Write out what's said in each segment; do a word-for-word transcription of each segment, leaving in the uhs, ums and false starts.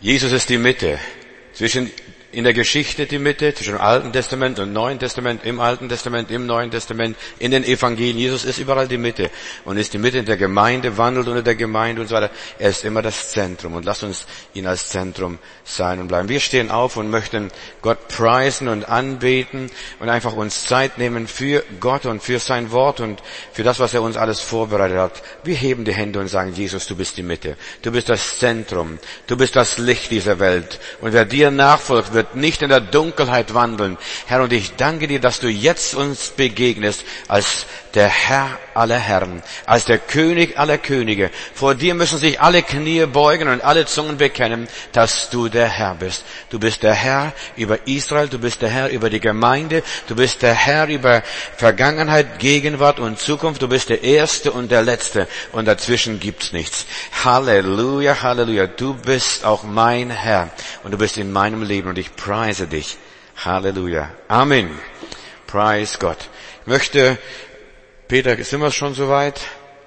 Jesus ist die Mitte. Zwischen in der Geschichte die Mitte, zwischen dem Alten Testament und Neuen Testament, im Alten Testament, im Neuen Testament, in den Evangelien. Jesus ist überall die Mitte und ist die Mitte in der Gemeinde, wandelt unter der Gemeinde und so weiter. Er ist immer das Zentrum und lasst uns ihn als Zentrum sein und bleiben. Wir stehen auf und möchten Gott preisen und anbeten und einfach uns Zeit nehmen für Gott und für sein Wort und für das, was er uns alles vorbereitet hat. Wir heben die Hände und sagen, Jesus, du bist die Mitte. Du bist das Zentrum. Du bist das Licht dieser Welt. Und wer dir nachfolgt, wird nicht in der Dunkelheit wandeln. Herr, und ich danke dir, dass du jetzt uns begegnest als der Herr aller Herren, als der König aller Könige. Vor dir müssen sich alle Knie beugen und alle Zungen bekennen, dass du der Herr bist. Du bist der Herr über Israel, du bist der Herr über die Gemeinde, du bist der Herr über Vergangenheit, Gegenwart und Zukunft. Du bist der Erste und der Letzte und dazwischen gibt's nichts. Halleluja, Halleluja. Du bist auch mein Herr und du bist in meinem Leben und ich preise dich. Halleluja. Amen. Preis Gott. Ich möchte, Peter, sind wir schon soweit,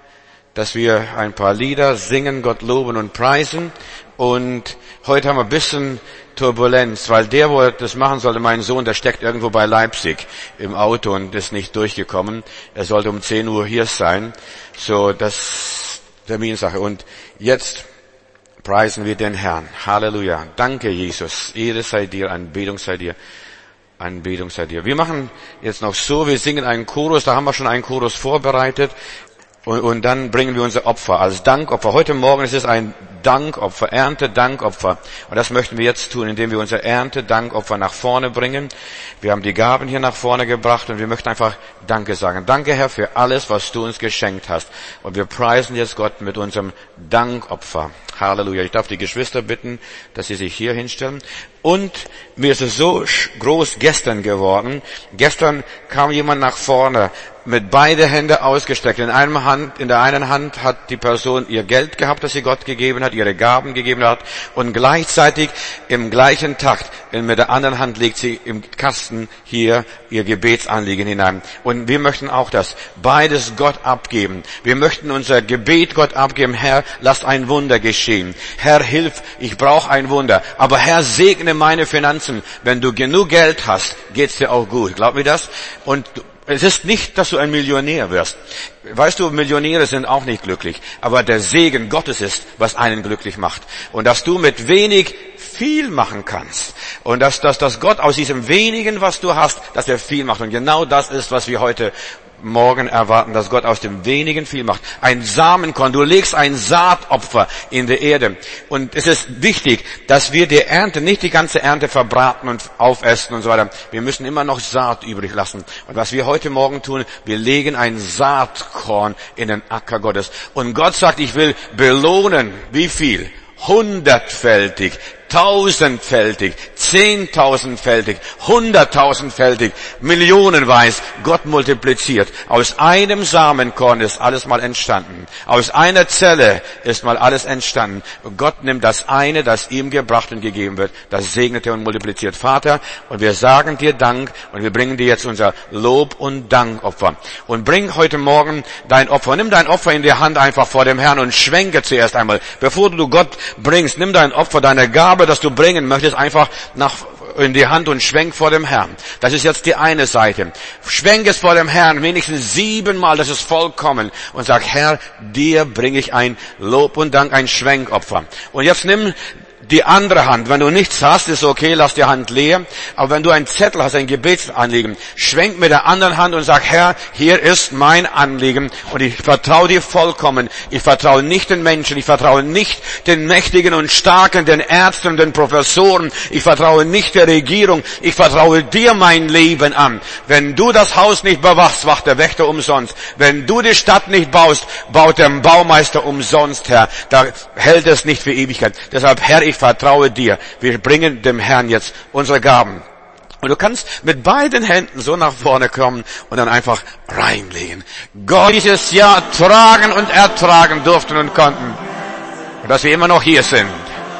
dass wir ein paar Lieder singen, Gott loben und preisen. Und heute haben wir ein bisschen Turbulenz, weil der, wo das machen sollte, mein Sohn, der steckt irgendwo bei Leipzig im Auto und ist nicht durchgekommen. Er sollte um zehn Uhr hier sein. So, das ist Terminsache. Und jetzt preisen wir den Herrn. Halleluja. Danke, Jesus. Ehre sei dir, Anbetung sei dir. Anbetung sei dir. Wir machen jetzt noch so, wir singen einen Chorus, da haben wir schon einen Chorus vorbereitet. Und, und dann bringen wir unser Opfer als Dankopfer. Heute Morgen ist es ein Dankopfer, Erntedankopfer. Und das möchten wir jetzt tun, indem wir unser Erntedankopfer nach vorne bringen. Wir haben die Gaben hier nach vorne gebracht und wir möchten einfach Danke sagen. Danke, Herr, für alles, was du uns geschenkt hast. Und wir preisen jetzt Gott mit unserem Dankopfer. Halleluja. Ich darf die Geschwister bitten, dass sie sich hier hinstellen. Und mir ist es so groß gestern geworden. Gestern kam jemand nach vorne mit beide Hände ausgestreckt. In einem Hand, in der einen Hand hat die Person ihr Geld gehabt, das sie Gott gegeben hat, ihre Gaben gegeben hat. Und gleichzeitig im gleichen Takt, mit der anderen Hand legt sie im Kasten hier ihr Gebetsanliegen hinein. Und wir möchten auch das beides Gott abgeben. Wir möchten unser Gebet Gott abgeben. Herr, lass ein Wunder geschehen. Herr, hilf, ich brauche ein Wunder. Aber Herr, segne meine Finanzen. Wenn du genug Geld hast, geht's dir auch gut. Glaub mir das? Und es ist nicht, dass du ein Millionär wirst. Weißt du, Millionäre sind auch nicht glücklich. Aber der Segen Gottes ist, was einen glücklich macht. Und dass du mit wenig viel machen kannst. Und dass, dass, dass Gott aus diesem wenigen, was du hast, dass er viel macht. Und genau das ist, was wir heute morgen erwarten, dass Gott aus dem wenigen viel macht. Ein Samenkorn, du legst ein Saatopfer in der Erde. Und es ist wichtig, dass wir die Ernte, nicht die ganze Ernte verbraten und aufessen und so weiter. Wir müssen immer noch Saat übrig lassen. Und was wir heute Morgen tun, wir legen ein Saatkorn in den Acker Gottes. Und Gott sagt, ich will belohnen. Wie viel? Hundertfältig, tausendfältig, zehntausendfältig, hunderttausendfältig, millionenweise. Gott multipliziert. Aus einem Samenkorn ist alles mal entstanden. Aus einer Zelle ist mal alles entstanden. Gott nimmt das eine, das ihm gebracht und gegeben wird, das segnet er und multipliziert. Vater, und wir sagen dir Dank und wir bringen dir jetzt unser Lob und Dankopfer. Und bring heute Morgen dein Opfer. Nimm dein Opfer in die Hand einfach vor dem Herrn und schwenke zuerst einmal. Bevor du Gott bringst, nimm dein Opfer, deine Gabe, das du bringen möchtest, einfach nach in die Hand und schwenk vor dem Herrn. Das ist jetzt die eine Seite. Schwenk es vor dem Herrn, wenigstens siebenmal, das ist vollkommen. Und sag, Herr, dir bringe ich ein Lob und Dank, ein Schwenkopfer. Und jetzt nimm die andere Hand. Wenn du nichts hast, ist okay, lass die Hand leer. Aber wenn du einen Zettel hast, ein Gebetsanliegen, schwenk mit der anderen Hand und sag, Herr, hier ist mein Anliegen und ich vertraue dir vollkommen. Ich vertraue nicht den Menschen, ich vertraue nicht den Mächtigen und Starken, den Ärzten, den Professoren. Ich vertraue nicht der Regierung. Ich vertraue dir mein Leben an. Wenn du das Haus nicht bewachst, wacht der Wächter umsonst. Wenn du die Stadt nicht baust, baut der Baumeister umsonst, Herr. Da hält es nicht für Ewigkeit. Deshalb, Herr, ich vertraue dir. Wir bringen dem Herrn jetzt unsere Gaben. Und du kannst mit beiden Händen so nach vorne kommen und dann einfach reinlegen. Gott dieses Jahr tragen und ertragen durften und konnten. Und dass wir immer noch hier sind.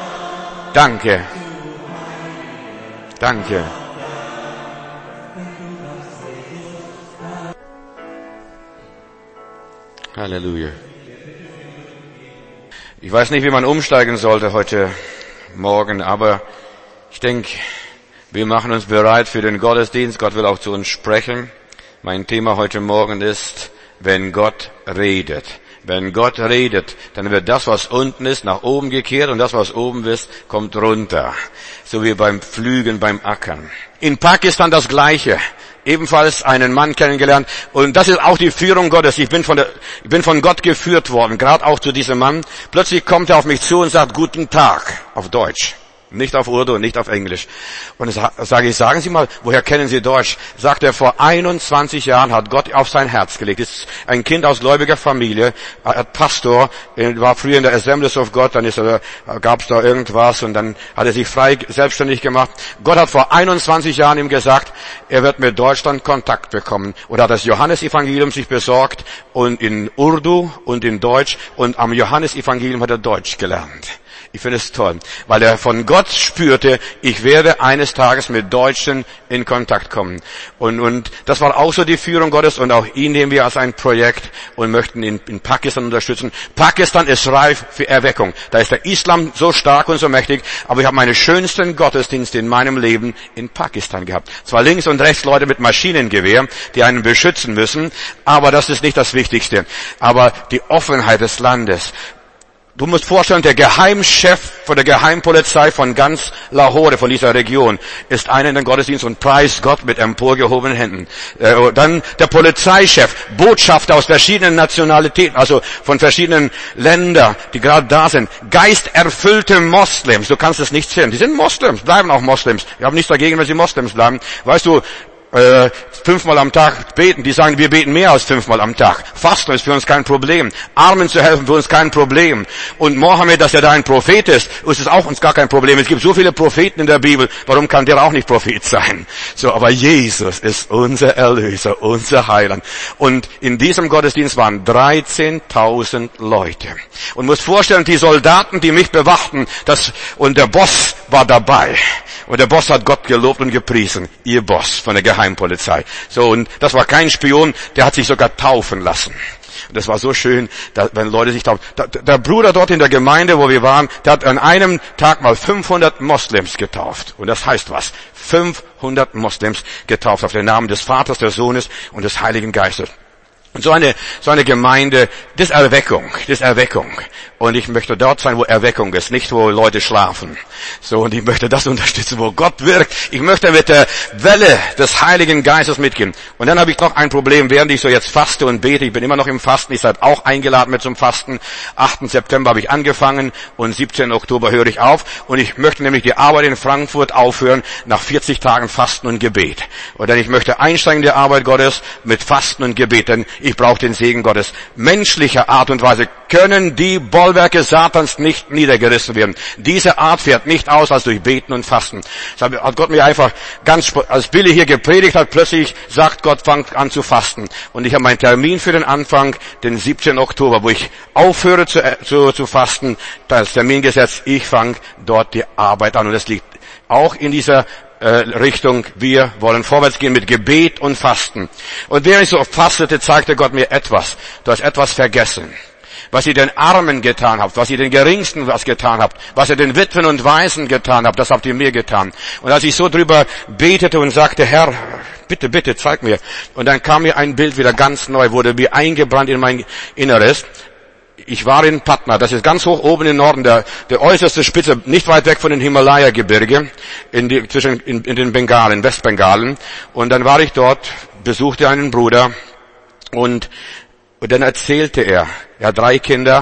Danke. Danke. Halleluja. Ich weiß nicht, wie man umsteigen sollte heute Morgen, aber ich denke, wir machen uns bereit für den Gottesdienst. Gott will auch zu uns sprechen. Mein Thema heute Morgen ist, wenn Gott redet. Wenn Gott redet, dann wird das, was unten ist, nach oben gekehrt und das, was oben ist, kommt runter. So wie beim Pflügen, beim Ackern. In Pakistan das Gleiche. Ebenfalls einen Mann kennengelernt. Und das ist auch die Führung Gottes. Ich bin von der, ich bin von Gott geführt worden, gerade auch zu diesem Mann. Plötzlich kommt er auf mich zu und sagt, guten Tag, auf Deutsch. Nicht auf Urdu und nicht auf Englisch. Und ich sage ich, sagen Sie mal, woher kennen Sie Deutsch? Sagt er, vor einundzwanzig Jahren hat Gott auf sein Herz gelegt. Ist ein Kind aus gläubiger Familie, hat Pastor, war früher in der Assemblies of God, dann ist er, gab es da irgendwas und dann hat er sich frei selbstständig gemacht. Gott hat vor einundzwanzig Jahren ihm gesagt, er wird mit Deutschland Kontakt bekommen. Und hat das Johannesevangelium sich besorgt und in Urdu und in Deutsch und am Johannesevangelium hat er Deutsch gelernt. Ich finde es toll, weil er von Gott spürte, ich werde eines Tages mit Deutschen in Kontakt kommen. Und, und das war auch so die Führung Gottes und auch ihn nehmen wir als ein Projekt und möchten ihn in Pakistan unterstützen. Pakistan ist reif für Erweckung. Da ist der Islam so stark und so mächtig, aber ich habe meine schönsten Gottesdienste in meinem Leben in Pakistan gehabt. Zwar links und rechts Leute mit Maschinengewehr, die einen beschützen müssen, aber das ist nicht das Wichtigste. Aber die Offenheit des Landes. Du musst vorstellen, der Geheimchef von der Geheimpolizei von ganz Lahore, von dieser Region, ist einer in den Gottesdienst und preist Gott mit emporgehobenen Händen. Äh, dann der Polizeichef, Botschafter aus verschiedenen Nationalitäten, also von verschiedenen Ländern, die gerade da sind. Geisterfüllte Moslems, du kannst es nicht sehen. Die sind Moslems, bleiben auch Moslems. Wir haben nichts dagegen, wenn sie Moslems bleiben. Weißt du, Äh, fünfmal am Tag beten. Die sagen, wir beten mehr als fünfmal am Tag. Fasten ist für uns kein Problem. Armen zu helfen für uns kein Problem. Und Mohammed, dass er da ein Prophet ist, ist es auch uns gar kein Problem. Es gibt so viele Propheten in der Bibel. Warum kann der auch nicht Prophet sein? So, aber Jesus ist unser Erlöser, unser Heiland. Und in diesem Gottesdienst waren dreizehntausend Leute. Und muss vorstellen, die Soldaten, die mich bewachten, das, und der Boss war dabei. Und der Boss hat Gott gelobt und gepriesen. Ihr Boss von der Geheimpolizei. So, und das war kein Spion, der hat sich sogar taufen lassen. Und das war so schön, da, wenn Leute sich taufen. Da, der Bruder dort in der Gemeinde, wo wir waren, der hat an einem Tag mal fünfhundert Moslems getauft. Und das heißt was? fünfhundert Moslems getauft auf den Namen des Vaters, des Sohnes und des Heiligen Geistes. Und so eine, so eine Gemeinde, das ist Erweckung, das ist Erweckung. Und ich möchte dort sein, wo Erweckung ist, nicht wo Leute schlafen. So, und ich möchte das unterstützen, wo Gott wirkt. Ich möchte mit der Welle des Heiligen Geistes mitgehen. Und dann habe ich noch ein Problem, während ich so jetzt faste und bete. Ich bin immer noch im Fasten, ich seid auch eingeladen mit zum Fasten. achten September habe ich angefangen und siebzehnten Oktober höre ich auf. Und ich möchte nämlich die Arbeit in Frankfurt aufhören nach vierzig Tagen Fasten und Gebet. Und dann ich möchte einsteigen in die Arbeit Gottes mit Fasten und Gebet, denn ich brauche den Segen Gottes. Menschlicher Art und Weise können die Bollwerke Satans nicht niedergerissen werden. Diese Art fährt nicht aus als durch Beten und Fasten. Das hat Gott mir einfach ganz, als Billy hier gepredigt hat, plötzlich sagt Gott, fangt an zu fasten. Und ich habe meinen Termin für den Anfang, den siebzehnten Oktober, wo ich aufhöre zu, zu, zu fasten. Das Termin gesetzt, ich fange dort die Arbeit an. Und das liegt auch in dieser Richtung, wir wollen vorwärts gehen mit Gebet und Fasten. Und während ich so fastete, zeigte Gott mir etwas. Du hast etwas vergessen. Was ihr den Armen getan habt, was ihr den Geringsten was getan habt, was ihr den Witwen und Waisen getan habt, das habt ihr mir getan. Und als ich so drüber betete und sagte, Herr, bitte, bitte, zeig mir. Und dann kam mir ein Bild wieder ganz neu, wurde wie eingebrannt in mein Inneres. Ich war in Patna, das ist ganz hoch oben im Norden, der, der äußerste Spitze, nicht weit weg von den Himalaya-Gebirge, in, die, zwischen, in, in den Bengalen, Westbengalen. Und dann war ich dort, besuchte einen Bruder und, und dann erzählte er, er hat drei Kinder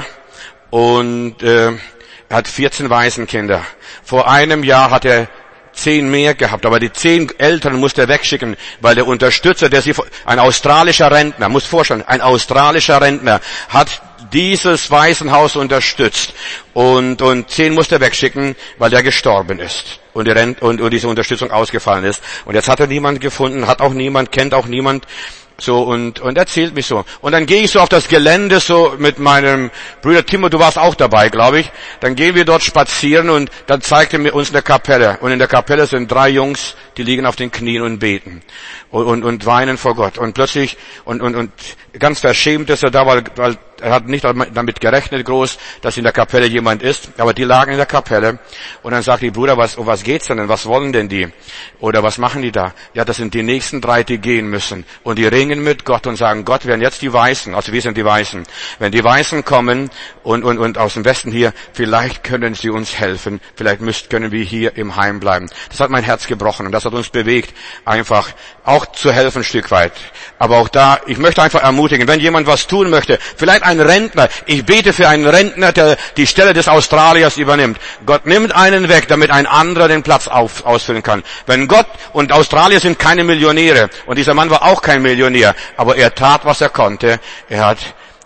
und äh, er hat vierzehn Waisenkinder. Vor einem Jahr hat er zehn mehr gehabt, aber die zehn Eltern musste er wegschicken, weil der Unterstützer, der sie, ein australischer Rentner, muss vorstellen, ein australischer Rentner hat dieses Waisenhaus unterstützt und und zehn musste er wegschicken, weil der gestorben ist und die Rent und, und diese Unterstützung ausgefallen ist. Und jetzt hat er niemand gefunden, hat auch niemand, kennt auch niemand. So, und, und erzählt mich so. Und dann gehe ich so auf das Gelände so mit meinem Bruder Timo, du warst auch dabei, glaube ich. Dann gehen wir dort spazieren und dann zeigt er mir uns eine Kapelle. Und in der Kapelle sind drei Jungs, die liegen auf den Knien und beten. Und, und, und weinen vor Gott. Und plötzlich, und, und, und ganz verschämt ist er da, weil, weil er hat nicht damit gerechnet groß, dass in der Kapelle jemand ist, aber die lagen in der Kapelle und dann sagt die Bruder, was, um was geht's denn? Was wollen denn die? Oder was machen die da? Ja, das sind die nächsten drei, die gehen müssen und die ringen mit Gott und sagen, Gott, werden jetzt die Weißen, also wir sind die Weißen, wenn die Weißen kommen und, und, und aus dem Westen hier, vielleicht können sie uns helfen, vielleicht müsst, können wir hier im Heim bleiben. Das hat mein Herz gebrochen und das hat uns bewegt, einfach auch zu helfen ein Stück weit. Aber auch da, ich möchte einfach ermutigen, wenn jemand was tun möchte, vielleicht ein Rentner, ich bete für einen Rentner, der die Stelle des Australiers übernimmt. Gott nimmt einen weg, damit ein anderer den Platz auf, ausfüllen kann. Wenn Gott, und Australier sind keine Millionäre, und dieser Mann war auch kein Millionär, aber er tat, was er konnte. Er hat,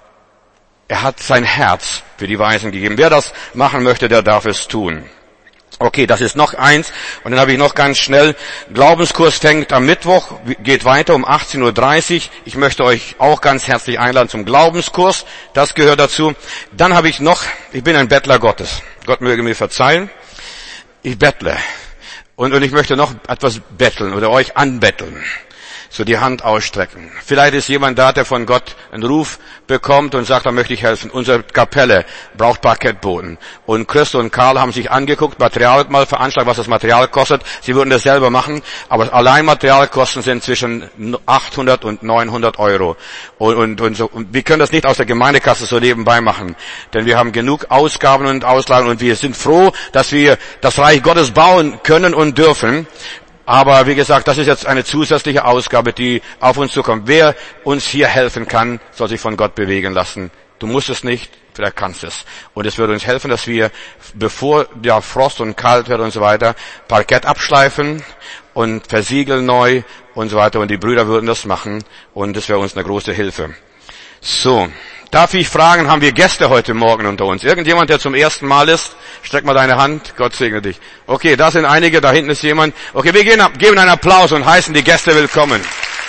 er hat sein Herz für die Weisen gegeben. Wer das machen möchte, der darf es tun. Okay, das ist noch eins. Und dann habe ich noch ganz schnell, Glaubenskurs fängt am Mittwoch, geht weiter um achtzehn Uhr dreißig. Ich möchte euch auch ganz herzlich einladen zum Glaubenskurs. Das gehört dazu. Dann habe ich noch, ich bin ein Bettler Gottes. Gott möge mir verzeihen. Ich bettle. Und, und ich möchte noch etwas betteln oder euch anbetteln. So die Hand ausstrecken. Vielleicht ist jemand da, der von Gott einen Ruf bekommt und sagt, da möchte ich helfen. Unsere Kapelle braucht Parkettboden. Und Chris und Karl haben sich angeguckt, Material mal veranschlagt, was das Material kostet. Sie würden das selber machen, aber allein Materialkosten sind zwischen achthundert und neunhundert Euro. Und, und, und, so. Und wir können das nicht aus der Gemeindekasse so nebenbei machen. Denn wir haben genug Ausgaben und Auslagen und wir sind froh, dass wir das Reich Gottes bauen können und dürfen. Aber wie gesagt, das ist jetzt eine zusätzliche Ausgabe, die auf uns zukommt. Wer uns hier helfen kann, soll sich von Gott bewegen lassen. Du musst es nicht, vielleicht kannst es. Und es würde uns helfen, dass wir, bevor der Frost und kalt wird und so weiter, Parkett abschleifen und versiegeln neu und so weiter. Und die Brüder würden das machen und das wäre uns eine große Hilfe. So, darf ich fragen, haben wir Gäste heute Morgen unter uns? Irgendjemand, der zum ersten Mal ist? Streck mal deine Hand, Gott segne dich. Okay, da sind einige, da hinten ist jemand. Okay, wir geben, geben einen Applaus und heißen die Gäste willkommen.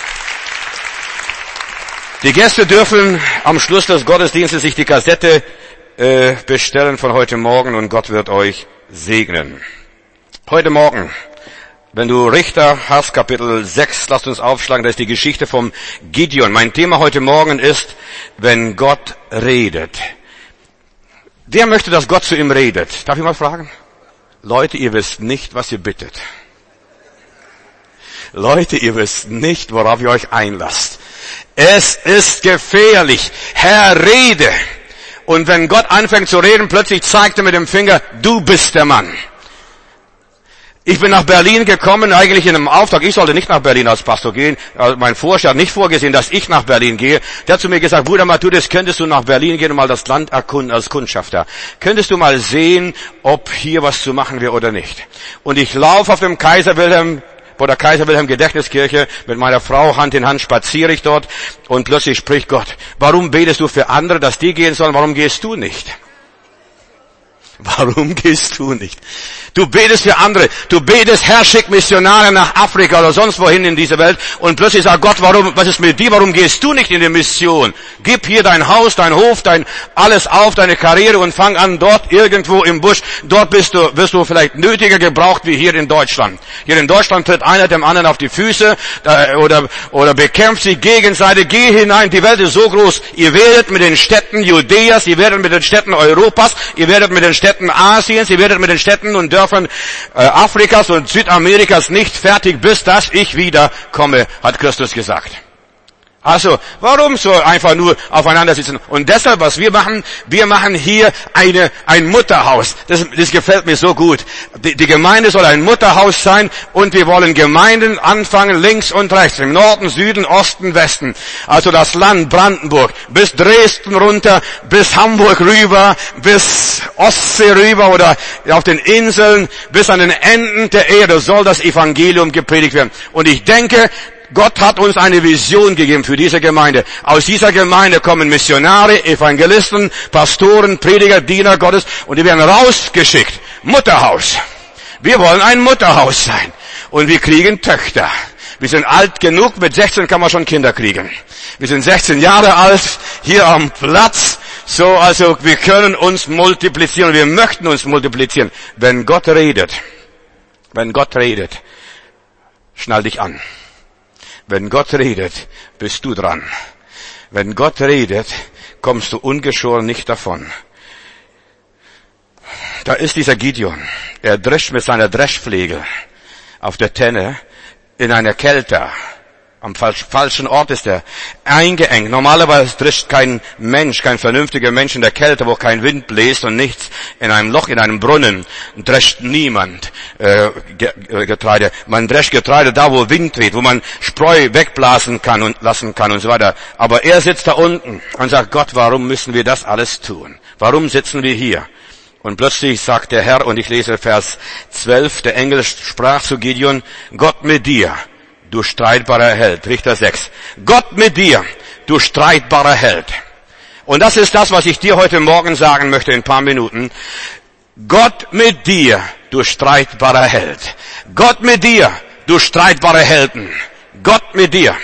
Die Gäste dürfen am Schluss des Gottesdienstes sich die Kassette äh, bestellen von heute Morgen und Gott wird euch segnen. Heute Morgen, wenn du Richter hast, Kapitel sechs, lasst uns aufschlagen, das ist die Geschichte vom Gideon. Mein Thema heute Morgen ist, wenn Gott redet. Wer möchte, dass Gott zu ihm redet? Darf ich mal fragen? Leute, ihr wisst nicht, was ihr bittet. Leute, ihr wisst nicht, worauf ihr euch einlasst. Es ist gefährlich. Herr, rede. Und wenn Gott anfängt zu reden, plötzlich zeigt er mit dem Finger, du bist der Mann. Ich bin nach Berlin gekommen, eigentlich in einem Auftrag. Ich sollte nicht nach Berlin als Pastor gehen. Also mein Vorstand hat nicht vorgesehen, dass ich nach Berlin gehe. Der hat zu mir gesagt, Bruder Matthäus, könntest du nach Berlin gehen und mal das Land erkunden als Kundschafter? Könntest du mal sehen, ob hier was zu machen wäre oder nicht? Und ich laufe auf dem Kaiser Wilhelm, vor der Kaiser Wilhelm Gedächtniskirche, mit meiner Frau Hand in Hand spaziere ich dort und plötzlich spricht Gott, warum betest du für andere, dass die gehen sollen, warum gehst du nicht? Warum gehst du nicht? Du betest für andere. Du betest, Herr, schick Missionare nach Afrika oder sonst wohin in diese Welt. Und plötzlich sagt Gott, warum, was ist mit dir? Warum gehst du nicht in die Mission? Gib hier dein Haus, dein Hof, dein, alles auf, deine Karriere und fang an dort irgendwo im Busch. Dort bist du, wirst du vielleicht nötiger gebraucht wie hier in Deutschland. Hier in Deutschland tritt einer dem anderen auf die Füße, äh, oder, oder bekämpft sie gegenseitig. Geh hinein. Die Welt ist so groß. Ihr werdet mit den Städten Judäas, ihr werdet mit den Städten Europas, ihr werdet mit den Städten Asiens, ihr werdet mit den Städten und Dörfern äh, Afrikas und Südamerikas nicht fertig, bis dass ich wieder komme, hat Christus gesagt. Also, warum so einfach nur aufeinander sitzen? Und deshalb, was wir machen, wir machen hier eine, ein Mutterhaus. Das, das gefällt mir so gut. Die, die Gemeinde soll ein Mutterhaus sein und wir wollen Gemeinden anfangen, links und rechts, im Norden, Süden, Osten, Westen. Also das Land Brandenburg, bis Dresden runter, bis Hamburg rüber, bis Ostsee rüber oder auf den Inseln, bis an den Enden der Erde soll das Evangelium gepredigt werden. Und ich denke, Gott hat uns eine Vision gegeben für diese Gemeinde. Aus dieser Gemeinde kommen Missionare, Evangelisten, Pastoren, Prediger, Diener Gottes und die werden rausgeschickt. Mutterhaus. Wir wollen ein Mutterhaus sein. Und wir kriegen Töchter. Wir sind alt genug, mit sechzehn kann man schon Kinder kriegen. Wir sind sechzehn Jahre alt, hier am Platz. So, also wir können uns multiplizieren. Wir möchten uns multiplizieren. Wenn Gott redet, wenn Gott redet, schnall dich an. Wenn Gott redet, bist du dran. Wenn Gott redet, kommst du ungeschoren nicht davon. Da ist dieser Gideon. Er drescht mit seiner Dreschflegel auf der Tenne in einer Kälte. Am falschen Ort ist er eingeengt. Normalerweise drescht kein Mensch, kein vernünftiger Mensch in der Kälte, wo kein Wind bläst und nichts, in einem Loch, in einem Brunnen, drescht niemand äh, Getreide. Man drescht Getreide da, wo Wind weht, wo man Spreu wegblasen kann und lassen kann und so weiter. Aber er sitzt da unten und sagt, Gott, warum müssen wir das alles tun? Warum sitzen wir hier? Und plötzlich sagt der Herr, und ich lese Vers zwölf, der Engel sprach zu Gideon, Gott mit dir, du streitbarer Held. Richter sechs. Gott mit dir, du streitbarer Held. Und das ist das, was ich dir heute Morgen sagen möchte in ein paar Minuten. Gott mit dir, du streitbarer Held. Gott mit dir, du streitbare Helden. Gott mit dir.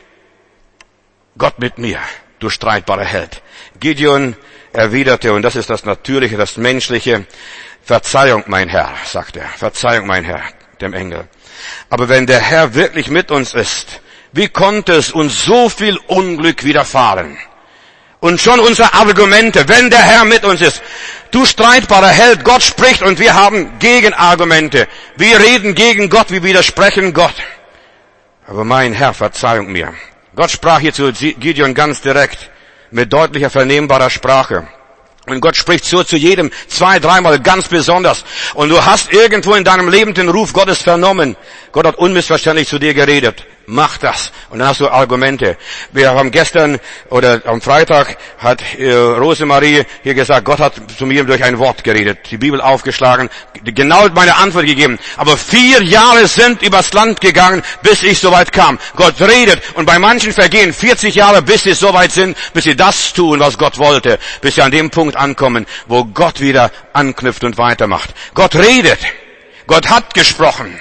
Gott mit mir, du streitbarer Held. Gideon erwiderte, und das ist das Natürliche, das Menschliche, Verzeihung, mein Herr, sagt er. Verzeihung, mein Herr, dem Engel. Aber wenn der Herr wirklich mit uns ist, wie konnte es uns so viel Unglück widerfahren? Und schon unsere Argumente, wenn der Herr mit uns ist, du streitbarer Held, Gott spricht und wir haben Gegenargumente. Wir reden gegen Gott, wir widersprechen Gott. Aber mein Herr, Verzeihung mir. Gott sprach hier zu Gideon ganz direkt, mit deutlicher, vernehmbarer Sprache. Und Gott spricht so zu jedem zwei, dreimal ganz besonders. Und du hast irgendwo in deinem Leben den Ruf Gottes vernommen. Gott hat unmissverständlich zu dir geredet. Mach das. Und dann hast du Argumente. Wir haben gestern oder am Freitag hat äh, Rosemarie hier gesagt, Gott hat zu mir durch ein Wort geredet, die Bibel aufgeschlagen, genau meine Antwort gegeben. Aber vier Jahre sind übers Land gegangen, bis ich soweit kam. Gott redet und bei manchen vergehen vierzig Jahre, bis sie soweit sind, bis sie das tun, was Gott wollte, bis sie an dem Punkt ankommen, wo Gott wieder anknüpft und weitermacht. Gott redet. Gott hat gesprochen.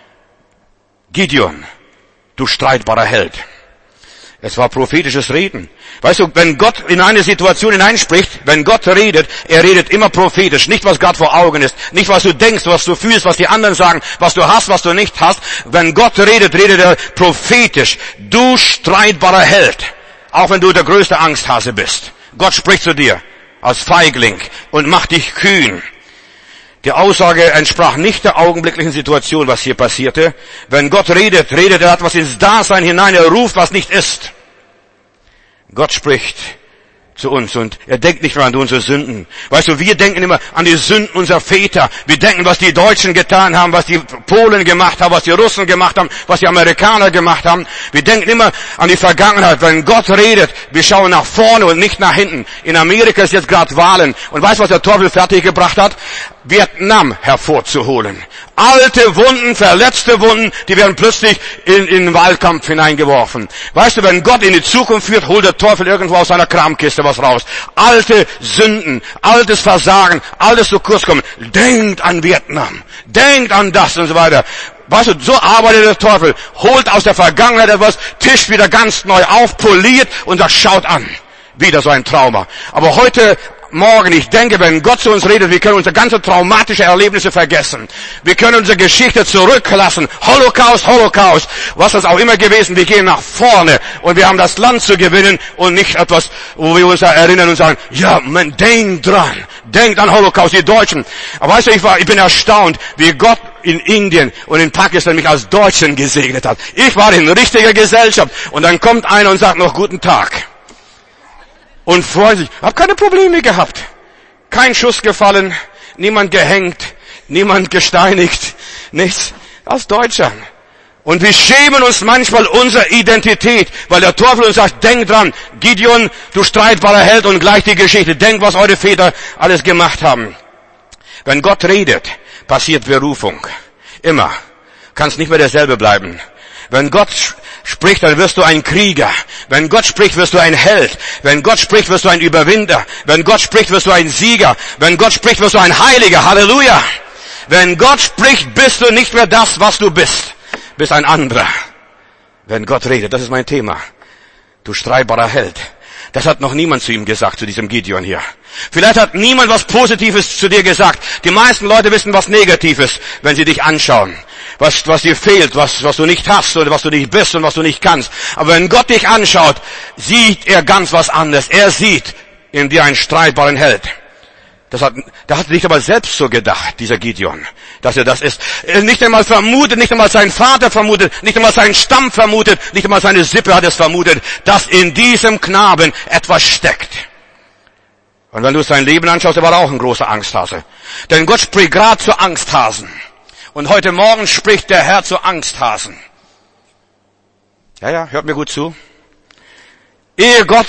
Gideon, du streitbarer Held. Es war prophetisches Reden. Weißt du, wenn Gott in eine Situation hineinspricht, wenn Gott redet, er redet immer prophetisch. Nicht, was gerade vor Augen ist. Nicht, was du denkst, was du fühlst, was die anderen sagen, was du hast, was du nicht hast. Wenn Gott redet, redet er prophetisch. Du streitbarer Held. Auch wenn du der größte Angsthase bist. Gott spricht zu dir als Feigling und macht dich kühn. Die Aussage entsprach nicht der augenblicklichen Situation, was hier passierte. Wenn Gott redet, redet er etwas ins Dasein hinein, er ruft, was nicht ist. Gott spricht zu uns und er denkt nicht mehr an unsere Sünden. Weißt du, wir denken immer an die Sünden unserer Väter. Wir denken, was die Deutschen getan haben, was die Polen gemacht haben, was die Russen gemacht haben, was die Amerikaner gemacht haben. Wir denken immer an die Vergangenheit. Wenn Gott redet, wir schauen nach vorne und nicht nach hinten. In Amerika ist jetzt gerade Wahlen. Und weißt du, was der Teufel fertiggebracht hat? Vietnam hervorzuholen. Alte Wunden, verletzte Wunden, die werden plötzlich in, in den Wahlkampf hineingeworfen. Weißt du, wenn Gott in die Zukunft führt, holt der Teufel irgendwo aus seiner Kramkiste was raus. Alte Sünden, altes Versagen, alles zu kurz kommen. Denkt an Vietnam, denkt an das und so weiter. Weißt du, so arbeitet der Teufel. Holt aus der Vergangenheit etwas, tischt wieder ganz neu auf, poliert und sagt, schaut an. Wieder so ein Trauma. Aber heute Morgen, ich denke, wenn Gott zu uns redet, wir können unsere ganze traumatische Erlebnisse vergessen. Wir können unsere Geschichte zurücklassen. Holocaust, Holocaust, was das auch immer gewesen. Wir gehen nach vorne und wir haben das Land zu gewinnen und nicht etwas, wo wir uns erinnern und sagen, ja, man, denkt dran. Denkt an Holocaust, die Deutschen. Aber weißt du, ich war, ich bin erstaunt, wie Gott in Indien und in Pakistan mich als Deutschen gesegnet hat. Ich war in richtiger Gesellschaft und dann kommt einer und sagt noch guten Tag. Und freut sich. Hab keine Probleme gehabt. Kein Schuss gefallen, niemand gehängt, niemand gesteinigt, nichts. Als Deutscher. Und wir schämen uns manchmal unserer Identität, weil der Teufel uns sagt, denk dran, Gideon, du streitbarer Held, und gleich die Geschichte. Denk, was eure Väter alles gemacht haben. Wenn Gott redet, passiert Berufung. Immer. Kannst nicht mehr derselbe bleiben. Wenn Gott spricht, dann wirst du ein Krieger. Wenn Gott spricht, wirst du ein Held. Wenn Gott spricht, wirst du ein Überwinder. Wenn Gott spricht, wirst du ein Sieger. Wenn Gott spricht, wirst du ein Heiliger. Halleluja! Wenn Gott spricht, bist du nicht mehr das, was du bist. Bist ein anderer. Wenn Gott redet, das ist mein Thema. Du streitbarer Held. Das hat noch niemand zu ihm gesagt, zu diesem Gideon hier. Vielleicht hat niemand was Positives zu dir gesagt. Die meisten Leute wissen was Negatives, wenn sie dich anschauen. Was, was dir fehlt, was, was du nicht hast oder was du nicht bist und was du nicht kannst. Aber wenn Gott dich anschaut, sieht er ganz was anderes. Er sieht in dir einen streitbaren Held. Das hat, da hat er nicht aber selbst so gedacht, dieser Gideon, dass er das ist. Er nicht einmal vermutet, nicht einmal sein Vater vermutet, nicht einmal seinen Stamm vermutet, nicht einmal seine Sippe hat es vermutet, dass in diesem Knaben etwas steckt. Und wenn du sein Leben anschaust, er war auch ein großer Angsthase. Denn Gott spricht gerade zu Angsthasen. Und heute Morgen spricht der Herr zu Angsthasen. Ja, ja, hört mir gut zu. Ehe Gott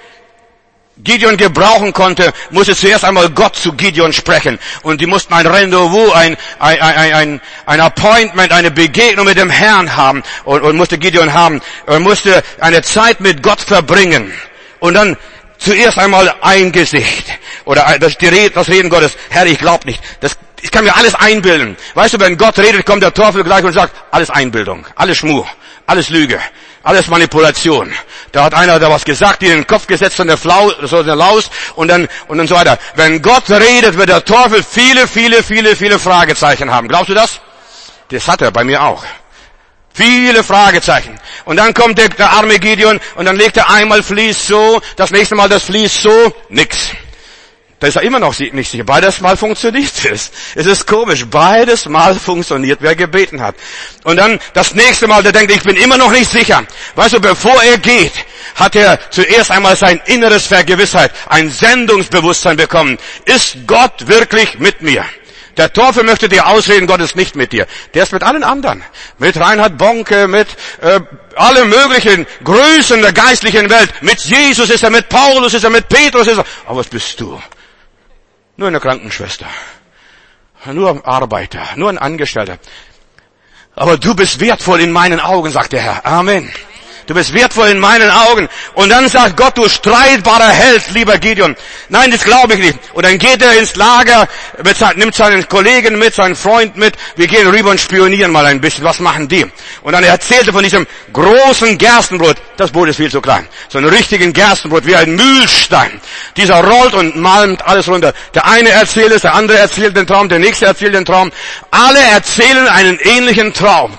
Gideon gebrauchen konnte, musste zuerst einmal Gott zu Gideon sprechen. Und die mussten ein Rendezvous, ein, ein, ein, ein, ein Appointment, eine Begegnung mit dem Herrn haben. Und, und musste Gideon haben. Und musste eine Zeit mit Gott verbringen. Und dann zuerst einmal ein Gesicht. Oder das, die Rede, das Reden Gottes. Herr, ich glaube nicht. Das, ich kann mir alles einbilden. Weißt du, wenn Gott redet, kommt der Teufel gleich und sagt, alles Einbildung, alles Schmuh, alles Lüge. Alles Manipulation. Da hat einer da was gesagt, die in den Kopf gesetzt, eine Flau, so eine Laus, und dann, und dann so weiter. Wenn Gott redet, wird der Teufel viele, viele, viele, viele Fragezeichen haben. Glaubst du das? Das hat er bei mir auch. Viele Fragezeichen. Und dann kommt der, der arme Gideon, und dann legt er einmal Vlies so, das nächste Mal das Vlies so, nix. Da ist er immer noch nicht sicher. Beides Mal funktioniert es. Es ist komisch. Beides Mal funktioniert, wer gebeten hat. Und dann das nächste Mal, der denkt, ich bin immer noch nicht sicher. Weißt du, bevor er geht, hat er zuerst einmal sein inneres Vergewissheit, ein Sendungsbewusstsein bekommen. Ist Gott wirklich mit mir? Der Teufel möchte dir ausreden, Gott ist nicht mit dir. Der ist mit allen anderen. Mit Reinhard Bonke, mit äh, alle möglichen Größen der geistlichen Welt. Mit Jesus ist er, mit Paulus ist er, mit Petrus ist er. Aber was bist du? Nur eine Krankenschwester, nur ein Arbeiter, nur ein Angestellter. Aber du bist wertvoll in meinen Augen, sagt der Herr. Amen. Du bist wertvoll in meinen Augen. Und dann sagt Gott, du streitbarer Held, lieber Gideon. Nein, das glaube ich nicht. Und dann geht er ins Lager, nimmt seinen Kollegen mit, seinen Freund mit. Wir gehen rüber und spionieren mal ein bisschen. Was machen die? Und dann erzählte von diesem großen Gerstenbrot. Das Brot ist viel zu klein. So einen richtigen Gerstenbrot, wie ein Mühlstein. Dieser rollt und malmt alles runter. Der eine erzählt es, der andere erzählt den Traum, der nächste erzählt den Traum. Alle erzählen einen ähnlichen Traum.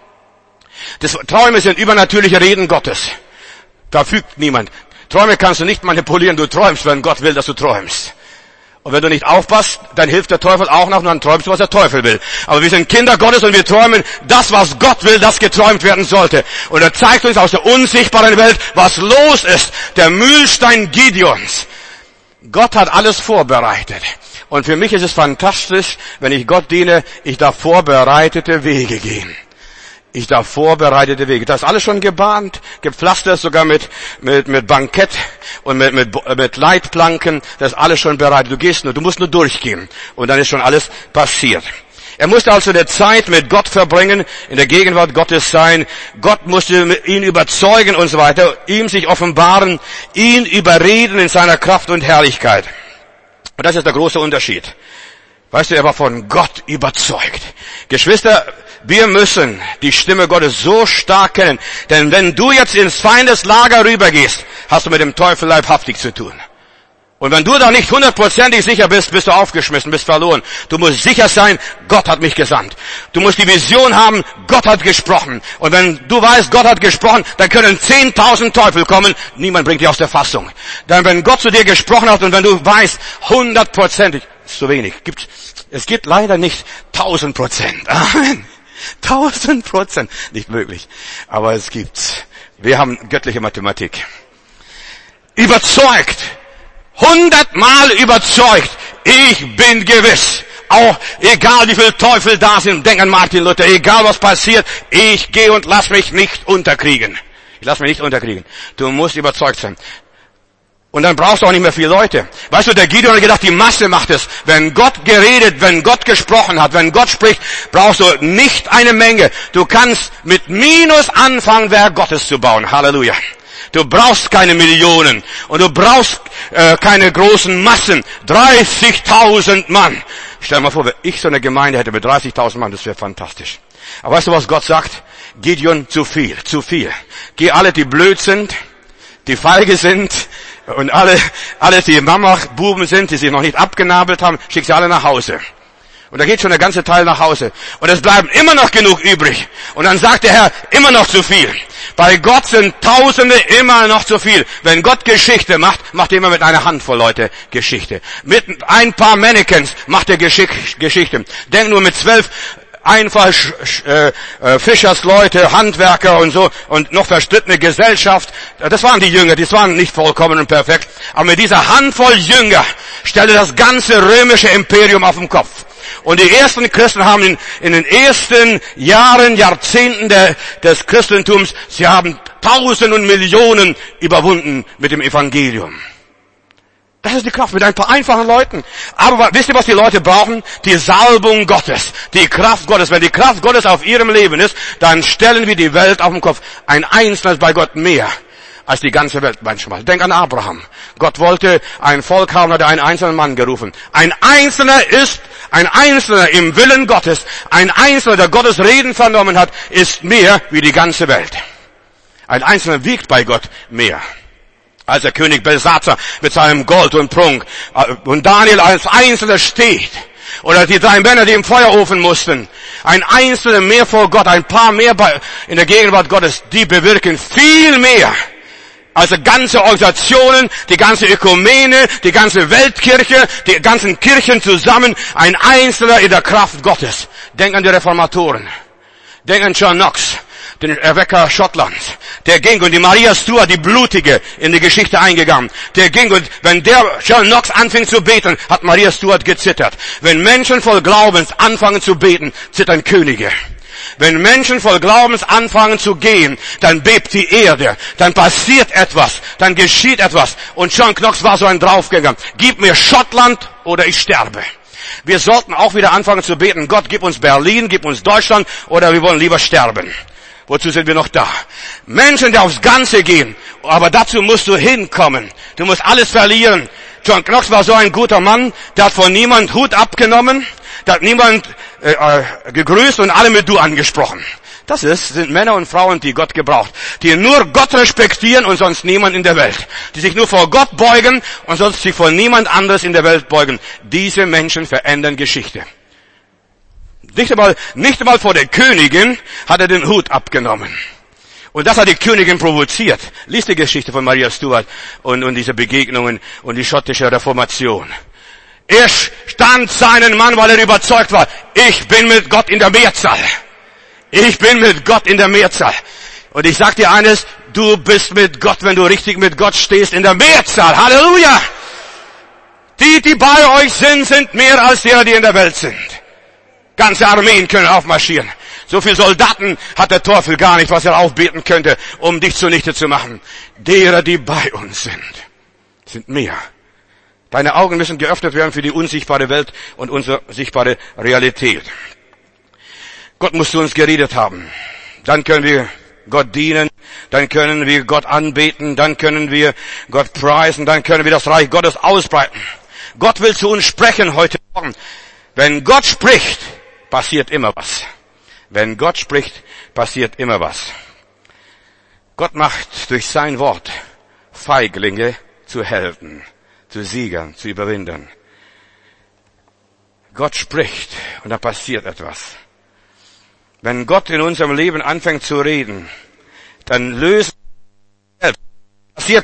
Das Träume sind übernatürliche Reden Gottes. Da fügt niemand. Träume kannst du nicht manipulieren, du träumst, wenn Gott will, dass du träumst. Und wenn du nicht aufpasst, dann hilft der Teufel auch noch und dann träumst du, was der Teufel will. Aber wir sind Kinder Gottes und wir träumen das, was Gott will, das geträumt werden sollte. Und er zeigt uns aus der unsichtbaren Welt, was los ist. Der Mühlstein Gideons. Gott hat alles vorbereitet. Und für mich ist es fantastisch, wenn ich Gott diene, ich darf vorbereitete Wege gehen. Ich darf vorbereitete Wege. Das ist alles schon gebahnt, gepflastert, sogar mit, mit, mit Bankett und mit, mit, mit Leitplanken. Das ist alles schon bereitet. Du gehst nur, du musst nur durchgehen. Und dann ist schon alles passiert. Er musste also eine Zeit mit Gott verbringen, in der Gegenwart Gottes sein. Gott musste ihn überzeugen und so weiter, ihm sich offenbaren, ihn überreden in seiner Kraft und Herrlichkeit. Und das ist der große Unterschied. Weißt du, er war von Gott überzeugt. Geschwister, wir müssen die Stimme Gottes so stark kennen. Denn wenn du jetzt ins Feindeslager rübergehst, hast du mit dem Teufel leibhaftig zu tun. Und wenn du da nicht hundertprozentig sicher bist, bist du aufgeschmissen, bist verloren. Du musst sicher sein, Gott hat mich gesandt. Du musst die Vision haben, Gott hat gesprochen. Und wenn du weißt, Gott hat gesprochen, dann können zehntausend Teufel kommen. Niemand bringt dich aus der Fassung. Dann wenn Gott zu dir gesprochen hat und wenn du weißt, hundertprozentig, ist zu wenig. Gibt, es gibt leider nicht tausend Prozent. Amen. Tausend Prozent. Nicht möglich. Aber es gibt's. Wir haben göttliche Mathematik. Überzeugt. Hundertmal überzeugt. Ich bin gewiss. Auch egal wie viele Teufel da sind. Denk an Martin Luther. Egal was passiert. Ich gehe und lass mich nicht unterkriegen. Ich lass mich nicht unterkriegen. Du musst überzeugt sein. Und dann brauchst du auch nicht mehr viele Leute. Weißt du, der Gideon hat gedacht, die Masse macht es. Wenn Gott geredet, wenn Gott gesprochen hat, wenn Gott spricht, brauchst du nicht eine Menge. Du kannst mit Minus anfangen, Werk Gottes zu bauen. Halleluja. Du brauchst keine Millionen und du brauchst äh, keine großen Massen. dreißigtausend Mann. Stell dir mal vor, wenn ich so eine Gemeinde hätte mit dreißigtausend Mann, das wäre fantastisch. Aber weißt du, was Gott sagt? Gideon, zu viel, zu viel. Geh alle, die blöd sind, die feige sind, Und alle, alle, die Mama-Buben sind, die sich noch nicht abgenabelt haben, schickt sie alle nach Hause. Und da geht schon der ganze Teil nach Hause. Und es bleiben immer noch genug übrig. Und dann sagt der Herr, immer noch zu viel. Bei Gott sind Tausende immer noch zu viel. Wenn Gott Geschichte macht, macht er immer mit einer Handvoll Leute Geschichte. Mit ein paar Mannequins macht er Geschick, Geschichte. Denk nur mit zwölf einfach äh, äh, Fischersleute, Handwerker und so und noch verstrittene Gesellschaft. Das waren die Jünger, die waren nicht vollkommen und perfekt. Aber mit dieser Handvoll Jünger stellte das ganze römische Imperium auf den Kopf. Und die ersten Christen haben in, in den ersten Jahren, Jahrzehnten der, des Christentums, sie haben Tausend und Millionen überwunden mit dem Evangelium. Das ist die Kraft mit ein paar einfachen Leuten. Aber wisst ihr, was die Leute brauchen? Die Salbung Gottes, die Kraft Gottes. Wenn die Kraft Gottes auf ihrem Leben ist, dann stellen wir die Welt auf den Kopf. Ein Einzelner ist bei Gott mehr als die ganze Welt manchmal. Denk an Abraham. Gott wollte ein Volk haben, hat er einen einzelnen Mann gerufen. Ein Einzelner ist, ein Einzelner im Willen Gottes, ein Einzelner, der Gottes Reden vernommen hat, ist mehr wie die ganze Welt. Ein Einzelner wiegt bei Gott mehr. Als der König Belshazzar mit seinem Gold und Prunk und Daniel als Einzelner steht. Oder die drei Männer, die im Feuerofen mussten. Ein Einzelner mehr vor Gott, ein paar mehr bei, in der Gegenwart Gottes, die bewirken viel mehr. Also ganze Organisationen, die ganze Ökumene, die ganze Weltkirche, die ganzen Kirchen zusammen, ein Einzelner in der Kraft Gottes. Denk an die Reformatoren. Denk an John Knox, den Erwecker Schottlands. Der ging und die Maria Stuart, die Blutige, in die Geschichte eingegangen. Der ging und wenn der John Knox anfing zu beten, hat Maria Stuart gezittert. Wenn Menschen voll Glaubens anfangen zu beten, zittern Könige. Wenn Menschen voll Glaubens anfangen zu gehen, dann bebt die Erde, dann passiert etwas, dann geschieht etwas. Und John Knox war so ein Draufgänger. Gib mir Schottland oder ich sterbe. Wir sollten auch wieder anfangen zu beten. Gott, gib uns Berlin, gib uns Deutschland oder wir wollen lieber sterben. Wozu sind wir noch da? Menschen, die aufs Ganze gehen. Aber dazu musst du hinkommen. Du musst alles verlieren. John Knox war so ein guter Mann, der hat von niemand Hut abgenommen, der hat niemand äh, äh, gegrüßt und alle mit Du angesprochen. Das ist, sind Männer und Frauen, die Gott gebraucht, die nur Gott respektieren und sonst niemand in der Welt, die sich nur vor Gott beugen und sonst sich vor niemand anderes in der Welt beugen. Diese Menschen verändern Geschichte. Nicht einmal, nicht einmal vor der Königin hat er den Hut abgenommen. Und das hat die Königin provoziert. Lies die Geschichte von Maria Stuart und, und diese Begegnungen und die schottische Reformation. Er stand seinen Mann, weil er überzeugt war, ich bin mit Gott in der Mehrzahl. Ich bin mit Gott in der Mehrzahl. Und ich sag dir eines, du bist mit Gott, wenn du richtig mit Gott stehst, in der Mehrzahl. Halleluja! Die, die bei euch sind, sind mehr als die, die in der Welt sind. Ganze Armeen können aufmarschieren. So viele Soldaten hat der Teufel gar nicht, was er aufbeten könnte, um dich zunichte zu machen. Derer, die bei uns sind, sind mehr. Deine Augen müssen geöffnet werden für die unsichtbare Welt und unsere sichtbare Realität. Gott muss zu uns geredet haben. Dann können wir Gott dienen, dann können wir Gott anbeten, dann können wir Gott preisen, dann können wir das Reich Gottes ausbreiten. Gott will zu uns sprechen heute Morgen. Wenn Gott spricht, passiert immer was. Wenn Gott spricht, passiert immer was. Gott macht durch sein Wort Feiglinge zu Helden, zu Siegern, zu Überwindern. Gott spricht und da passiert etwas. Wenn Gott in unserem Leben anfängt zu reden, dann löst selbst passiert.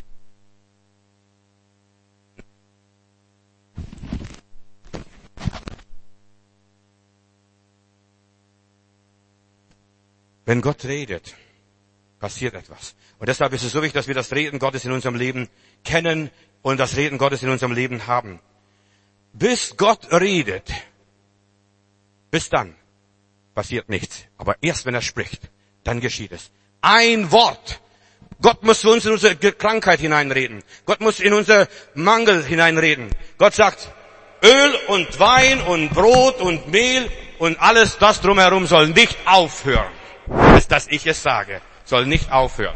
Wenn Gott redet, passiert etwas. Und deshalb ist es so wichtig, dass wir das Reden Gottes in unserem Leben kennen und das Reden Gottes in unserem Leben haben. Bis Gott redet, bis dann passiert nichts. Aber erst wenn er spricht, dann geschieht es. Ein Wort. Gott muss zu uns in unsere Krankheit hineinreden. Gott muss in unser Mangel hineinreden. Gott sagt, Öl und Wein und Brot und Mehl und alles das drumherum soll nicht aufhören. Bis dass ich es sage, soll nicht aufhören.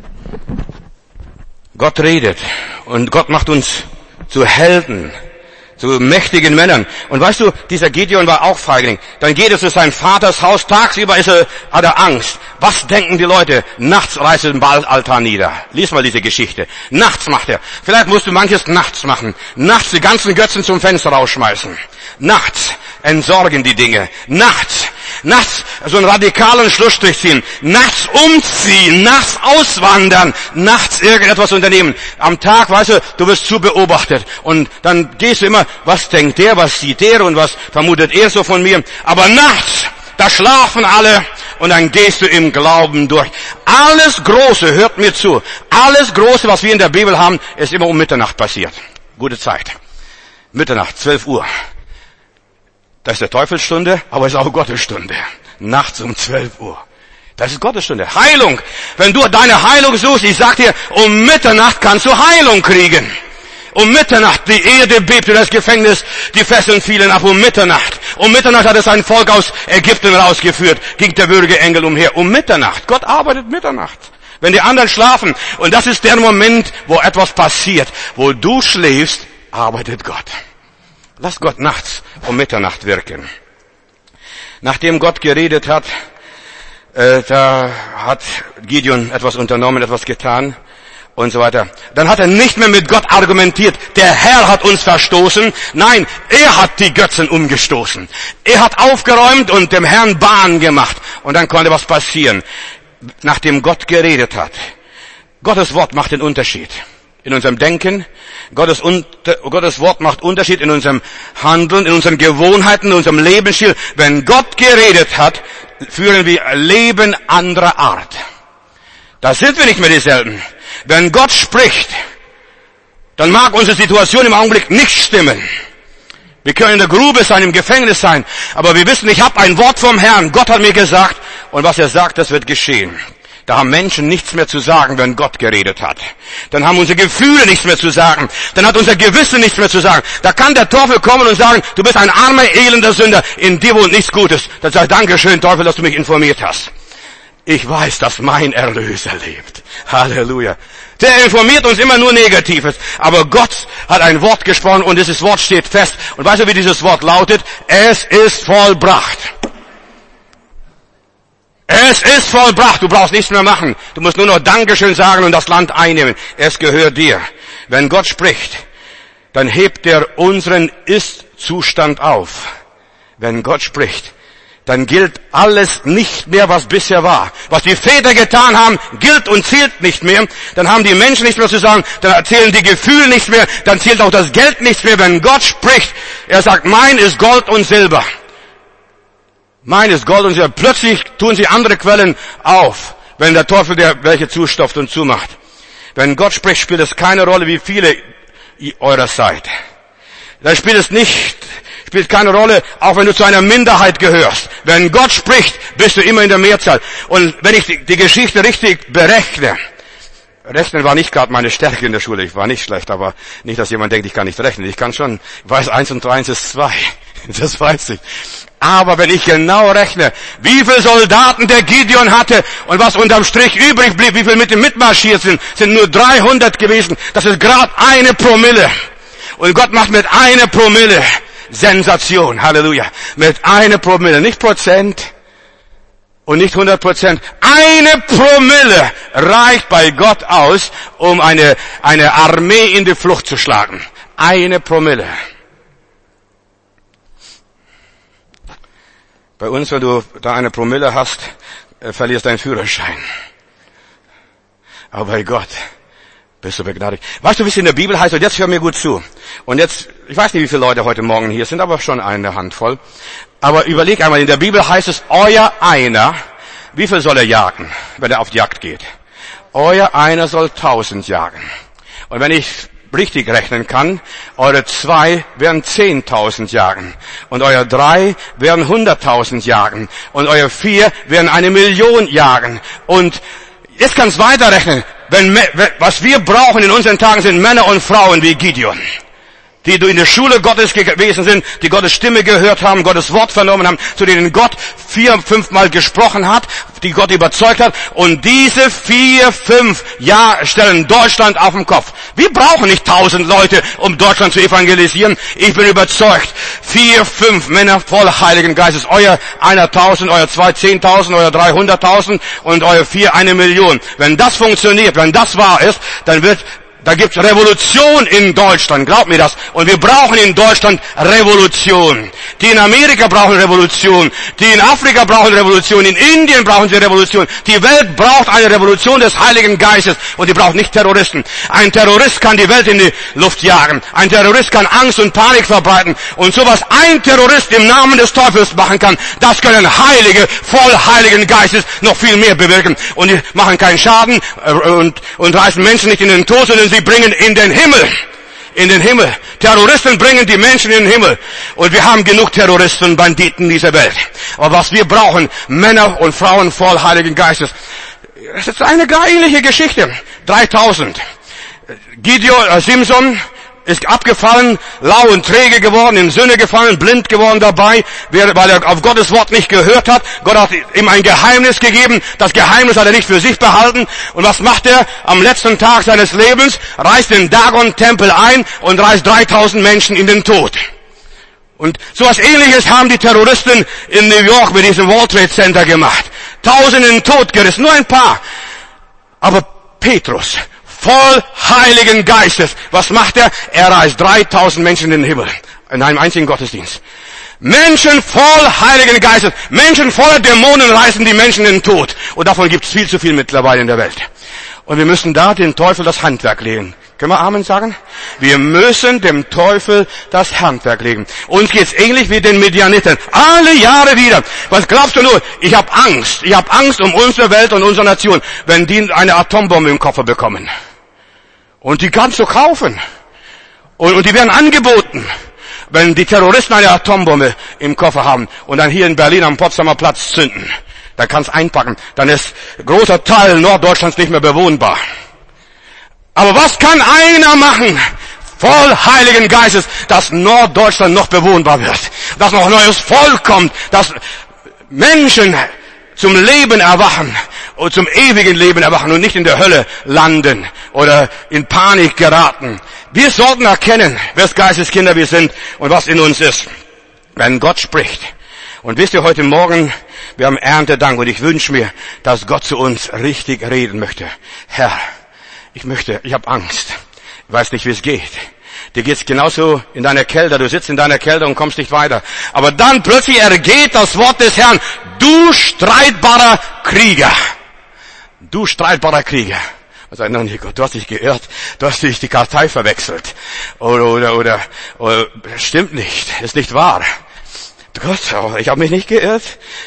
Gott redet und Gott macht uns zu Helden, zu mächtigen Männern. Und weißt du, dieser Gideon war auch Feigling. Dann geht er zu seinem Vaters Haus, tagsüber ist er, hat er Angst. Was denken die Leute? Nachts reißt er den Baalaltar nieder. Lies mal diese Geschichte. Nachts macht er. Vielleicht musst du manches nachts machen. Nachts die ganzen Götzen zum Fenster rausschmeißen. Nachts entsorgen die Dinge. Nachts. Nachts so einen radikalen Schlussstrich ziehen. Nachts umziehen. Nachts auswandern. Nachts irgendetwas unternehmen. Am Tag, weißt du, du wirst zu beobachtet. Und dann gehst du immer, was denkt der, was sieht der und was vermutet er so von mir. Aber nachts, da schlafen alle und dann gehst du im Glauben durch. Alles Große, hört mir zu, alles Große, was wir in der Bibel haben, ist immer um Mitternacht passiert. Gute Zeit. Mitternacht, zwölf Uhr. Das ist der Teufelsstunde, aber es ist auch Gottesstunde. Nachts um zwölf Uhr. Das ist Gottesstunde. Heilung. Wenn du deine Heilung suchst, ich sag dir, um Mitternacht kannst du Heilung kriegen. Um Mitternacht, die Erde bebte, das Gefängnis, die Fesseln fielen ab um Mitternacht. Um Mitternacht hat es ein Volk aus Ägypten rausgeführt, ging der würdige Engel umher. Um Mitternacht. Gott arbeitet Mitternacht. Wenn die anderen schlafen. Und das ist der Moment, wo etwas passiert. Wo du schläfst, arbeitet Gott. Lass Gott nachts um Mitternacht wirken. Nachdem Gott geredet hat, äh, da hat Gideon etwas unternommen, etwas getan und so weiter. Dann hat er nicht mehr mit Gott argumentiert, der Herr hat uns verstoßen. Nein, er hat die Götzen umgestoßen. Er hat aufgeräumt und dem Herrn Bahn gemacht. Und dann konnte was passieren. Nachdem Gott geredet hat. Gottes Wort macht den Unterschied. In unserem Denken. Gottes, Gottes Wort macht Unterschied in unserem Handeln, in unseren Gewohnheiten, in unserem Lebensstil. Wenn Gott geredet hat, führen wir Leben anderer Art. Da sind wir nicht mehr dieselben. Wenn Gott spricht, dann mag unsere Situation im Augenblick nicht stimmen. Wir können in der Grube sein, im Gefängnis sein, aber wir wissen, ich habe ein Wort vom Herrn. Gott hat mir gesagt, und was er sagt, das wird geschehen. Da haben Menschen nichts mehr zu sagen, wenn Gott geredet hat. Dann haben unsere Gefühle nichts mehr zu sagen. Dann hat unser Gewissen nichts mehr zu sagen. Da kann der Teufel kommen und sagen, du bist ein armer, elender Sünder, in dir wohnt nichts Gutes. Dann sag ich, Dankeschön, Teufel, dass du mich informiert hast. Ich weiß, dass mein Erlöser lebt. Halleluja. Der informiert uns immer nur Negatives. Aber Gott hat ein Wort gesprochen und dieses Wort steht fest. Und weißt du, wie dieses Wort lautet? Es ist vollbracht. Es ist vollbracht. Du brauchst nichts mehr machen. Du musst nur noch Dankeschön sagen und das Land einnehmen. Es gehört dir. Wenn Gott spricht, dann hebt er unseren Ist-Zustand auf. Wenn Gott spricht, dann gilt alles nicht mehr, was bisher war. Was die Väter getan haben, gilt und zählt nicht mehr. Dann haben die Menschen nichts mehr zu sagen, dann erzählen die Gefühle nichts mehr, dann zählt auch das Geld nichts mehr. Wenn Gott spricht, er sagt, mein ist Gold und Silber. Mein ist Gold und Silber. Plötzlich tun sie andere Quellen auf, wenn der Teufel der welche zustopft und zumacht. Wenn Gott spricht, spielt es keine Rolle, wie viele eurer seid. Dann spielt es nicht, spielt keine Rolle, auch wenn du zu einer Minderheit gehörst. Wenn Gott spricht, bist du immer in der Mehrzahl. Und wenn ich die, die Geschichte richtig berechne, Rechnen war nicht gerade meine Stärke in der Schule. Ich war nicht schlecht, aber nicht, dass jemand denkt, ich kann nicht rechnen. Ich kann schon. Ich weiß, eins und drei ist zwei. Das weiß ich. Aber wenn ich genau rechne, wie viele Soldaten der Gideon hatte und was unterm Strich übrig blieb, wie viele mit ihm mitmarschiert sind, sind nur dreihundert gewesen. Das ist gerade eine Promille. Und Gott macht mit einer Promille Sensation. Halleluja. Mit einer Promille. Nicht Prozent. Und nicht hundert Prozent. Eine Promille reicht bei Gott aus, um eine, eine Armee in die Flucht zu schlagen. Eine Promille. Bei uns, wenn du da eine Promille hast, verlierst deinen Führerschein. Aber bei Gott bist du begnadigt. Weißt du, wie es in der Bibel heißt? Und jetzt hör mir gut zu. Und jetzt, ich weiß nicht, wie viele Leute heute Morgen hier sind, aber schon eine Handvoll. Aber überleg einmal, in der Bibel heißt es, euer Einer, wie viel soll er jagen, wenn er auf die Jagd geht? Euer Einer soll tausend jagen. Und wenn ich richtig rechnen kann, eure zwei werden zehntausend jagen. Und euer drei werden hunderttausend jagen. Und euer vier werden eine Million jagen. Und jetzt kannst du weiterrechnen. Wenn, was wir brauchen in unseren Tagen sind Männer und Frauen wie Gideon. die in der Schule Gottes gewesen sind, die Gottes Stimme gehört haben, Gottes Wort vernommen haben, zu denen Gott vier, fünfmal gesprochen hat, die Gott überzeugt hat. Und diese vier, fünf ja stellen Deutschland auf den Kopf. Wir brauchen nicht tausend Leute, um Deutschland zu evangelisieren. Ich bin überzeugt, vier, fünf Männer voll Heiligen Geistes. Euer einer tausend, euer zwei zehntausend, euer dreihunderttausend und euer vier eine Million. Wenn das funktioniert, wenn das wahr ist, dann wird Da gibt's Revolution in Deutschland, glaubt mir das. Und wir brauchen in Deutschland Revolution. Die in Amerika brauchen Revolution. Die in Afrika brauchen Revolution. In Indien brauchen sie Revolution. Die Welt braucht eine Revolution des Heiligen Geistes. Und die braucht nicht Terroristen. Ein Terrorist kann die Welt in die Luft jagen. Ein Terrorist kann Angst und Panik verbreiten. Und sowas ein Terrorist im Namen des Teufels machen kann, das können Heilige, voll Heiligen Geistes noch viel mehr bewirken. Und die machen keinen Schaden und, und reißen Menschen nicht in den Tod, sondern sie bringen in den Himmel. In den Himmel. Terroristen bringen die Menschen in den Himmel. Und wir haben genug Terroristen und Banditen in dieser Welt. Aber was wir brauchen, Männer und Frauen voll Heiligen Geistes. Das ist eine gar ähnliche Geschichte. dreitausend. Gideon, äh, Simson ist abgefallen, lau und träge geworden, in Sünde gefallen, blind geworden dabei, weil er auf Gottes Wort nicht gehört hat. Gott hat ihm ein Geheimnis gegeben. Das Geheimnis hat er nicht für sich behalten. Und was macht er? Am letzten Tag seines Lebens reißt den Dagon-Tempel ein und reißt dreitausend Menschen in den Tod. Und sowas Ähnliches haben die Terroristen in New York mit diesem World Trade Center gemacht. Tausende in den Tod gerissen, nur ein paar. Aber Petrus, voll Heiligen Geistes. Was macht er? Er reißt dreitausend Menschen in den Himmel. In einem einzigen Gottesdienst. Menschen voll Heiligen Geistes. Menschen voller Dämonen reißen die Menschen in den Tod. Und davon gibt es viel zu viel mittlerweile in der Welt. Und wir müssen da dem Teufel das Handwerk legen. Können wir Amen sagen? Wir müssen dem Teufel das Handwerk legen. Uns geht's ähnlich wie den Midianiten. Alle Jahre wieder. Was glaubst du nur? Ich habe Angst. Ich habe Angst um unsere Welt und unsere Nation, wenn die eine Atombombe im Koffer bekommen. Und die kannst du kaufen. Und, und die werden angeboten. Wenn die Terroristen eine Atombombe im Koffer haben und dann hier in Berlin am Potsdamer Platz zünden, dann kannst du einpacken. Dann ist ein großer Teil Norddeutschlands nicht mehr bewohnbar. Aber was kann einer machen? Voll Heiligen Geistes, dass Norddeutschland noch bewohnbar wird. Dass noch ein neues Volk kommt. Dass Menschen zum Leben erwachen. Und zum ewigen Leben erwachen und nicht in der Hölle landen oder in Panik geraten. Wir sollten erkennen, wes Geisteskinder wir sind und was in uns ist. Wenn Gott spricht. Und wisst ihr, heute Morgen, wir haben Erntedank und ich wünsche mir, dass Gott zu uns richtig reden möchte. Herr, ich möchte, ich habe Angst. Ich weiß nicht, wie es geht. Dir geht's genauso in deiner Kälte. Du sitzt in deiner Kälte und kommst nicht weiter. Aber dann plötzlich ergeht das Wort des Herrn. Du streitbarer Krieger. Du streitbarer Krieger. Man sagt, nein, Gott, du hast dich geirrt. Du hast dich die Kartei verwechselt. Oder, oder, oder, oder stimmt nicht. Ist nicht wahr. Gott, ich habe mich nicht geirrt.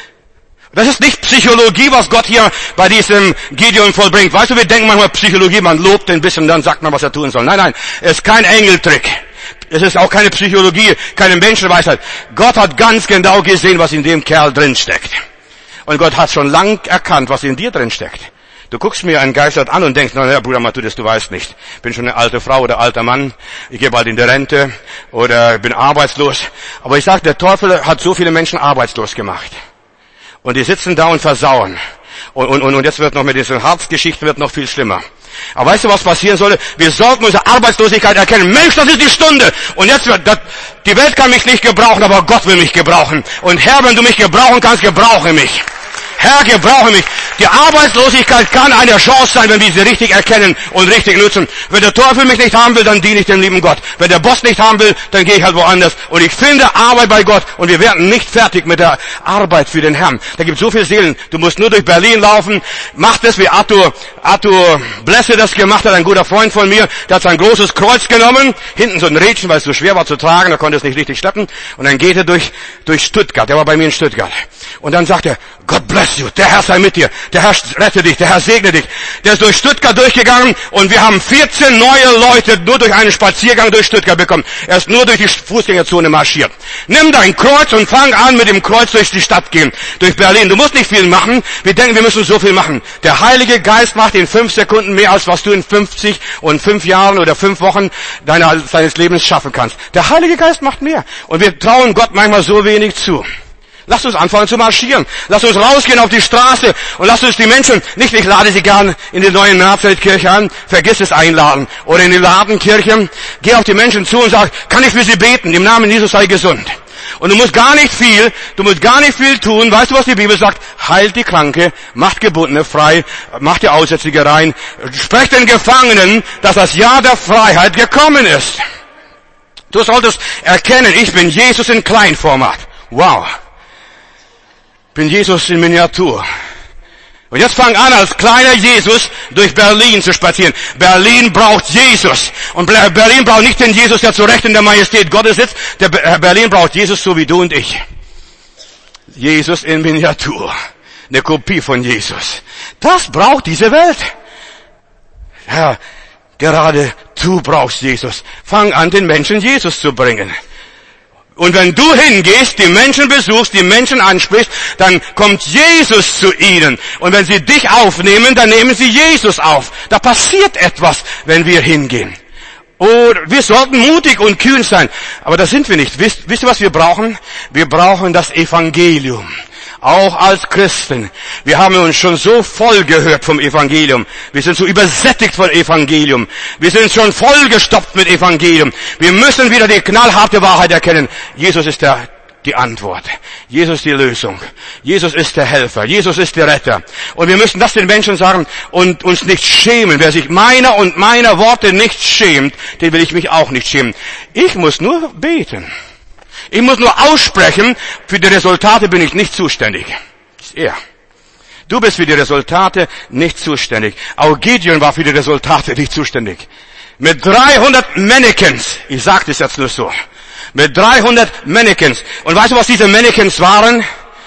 Das ist nicht Psychologie, was Gott hier bei diesem Gideon vollbringt. Weißt du, wir denken manchmal Psychologie, man lobt ein bisschen, dann sagt man, was er tun soll. Nein, nein, es ist kein Engeltrick. Es ist auch keine Psychologie, keine Menschenweisheit. Gott hat ganz genau gesehen, was in dem Kerl drin steckt. Und Gott hat schon lang erkannt, was in dir drin steckt. Du guckst mir entgeistert an und denkst, na ja, Bruder Matthäus, du weißt nicht. Bin schon eine alte Frau oder alter Mann. Ich gehe bald in die Rente oder bin arbeitslos. Aber ich sage, der Teufel hat so viele Menschen arbeitslos gemacht. Und die sitzen da und versauen. Und, und, und jetzt wird noch mit diesen Harzgeschichten wird noch viel schlimmer. Aber weißt du, was passieren sollte? Wir sollten unsere Arbeitslosigkeit erkennen. Mensch, das ist die Stunde. Und jetzt wird, das, die Welt kann mich nicht gebrauchen, aber Gott will mich gebrauchen. Und Herr, wenn du mich gebrauchen kannst, gebrauche mich. Herr, gebrauche mich. Die Arbeitslosigkeit kann eine Chance sein, wenn wir sie richtig erkennen und richtig nutzen. Wenn der Teufel mich nicht haben will, dann diene ich dem lieben Gott. Wenn der Boss nicht haben will, dann gehe ich halt woanders. Und ich finde Arbeit bei Gott. Und wir werden nicht fertig mit der Arbeit für den Herrn. Da gibt es so viele Seelen. Du musst nur durch Berlin laufen. Mach das, wie Arthur, Arthur Blesse das gemacht hat, ein guter Freund von mir. Der hat sein großes Kreuz genommen. Hinten so ein Rädchen, weil es so schwer war zu tragen. Er konnte es nicht richtig schleppen. Und dann geht er durch, durch Stuttgart. Der war bei mir in Stuttgart. Und dann sagt er, Gott bless you, der Herr sei mit dir. der Herr rette dich, der Herr segne dich. Der ist durch Stuttgart durchgegangen und wir haben vierzehn neue Leute nur durch einen Spaziergang durch Stuttgart bekommen. Er ist nur durch die Fußgängerzone marschiert. Nimm dein Kreuz und fang an mit dem Kreuz durch die Stadt gehen, durch Berlin. Du musst nicht viel machen. Wir denken, wir müssen so viel machen. Der Heilige Geist macht in fünf Sekunden mehr, als was du in fünfzig und fünf Jahren oder fünf Wochen deiner, deines Lebens schaffen kannst. Der Heilige Geist macht mehr. Und wir trauen Gott manchmal so wenig zu. Lasst uns anfangen zu marschieren. Lasst uns rausgehen auf die Straße und lasst uns die Menschen, nicht ich lade sie gern in die neue Nazareth-Kirche an, vergiss es einladen. Oder in die Ladenkirche, geh auf die Menschen zu und sag, kann ich für sie beten, im Namen Jesus sei gesund. Und du musst gar nicht viel, du musst gar nicht viel tun. Weißt du, was die Bibel sagt? Heilt die Kranke, macht Gebundene frei, macht die Aussätzige rein, sprecht den Gefangenen, dass das Jahr der Freiheit gekommen ist. Du solltest erkennen, ich bin Jesus in Kleinformat. Wow. Bin Jesus in Miniatur. Und jetzt fang an, als kleiner Jesus durch Berlin zu spazieren. Berlin braucht Jesus. Und Berlin braucht nicht den Jesus, der zu Recht in der Majestät Gottes sitzt. Der Berlin braucht Jesus so wie du und ich. Jesus in Miniatur. Eine Kopie von Jesus. Das braucht diese Welt. Ja, gerade du brauchst Jesus. Fang an, den Menschen Jesus zu bringen. Und wenn du hingehst, die Menschen besuchst, die Menschen ansprichst, dann kommt Jesus zu ihnen. Und wenn sie dich aufnehmen, dann nehmen sie Jesus auf. Da passiert etwas, wenn wir hingehen. Oder wir sollten mutig und kühn sein. Aber das sind wir nicht. Wisst, wisst ihr, was wir brauchen? Wir brauchen das Evangelium. Auch als Christen. Wir haben uns schon so voll gehört vom Evangelium. Wir sind so übersättigt von Evangelium. Wir sind schon vollgestopft mit Evangelium. Wir müssen wieder die knallharte Wahrheit erkennen. Jesus ist der, die Antwort. Jesus ist die Lösung. Jesus ist der Helfer. Jesus ist der Retter. Und wir müssen das den Menschen sagen und uns nicht schämen. Wer sich meiner und meiner Worte nicht schämt, den will ich mich auch nicht schämen. Ich muss nur beten. Ich muss nur aussprechen, für die Resultate bin ich nicht zuständig. Das ist er. Du bist für die Resultate nicht zuständig. Auch Gideon war für die Resultate nicht zuständig. Mit dreihundert Mannequins, ich sage das jetzt nur so, mit dreihundert Mannequins. Und weißt du, was diese Mannequins waren?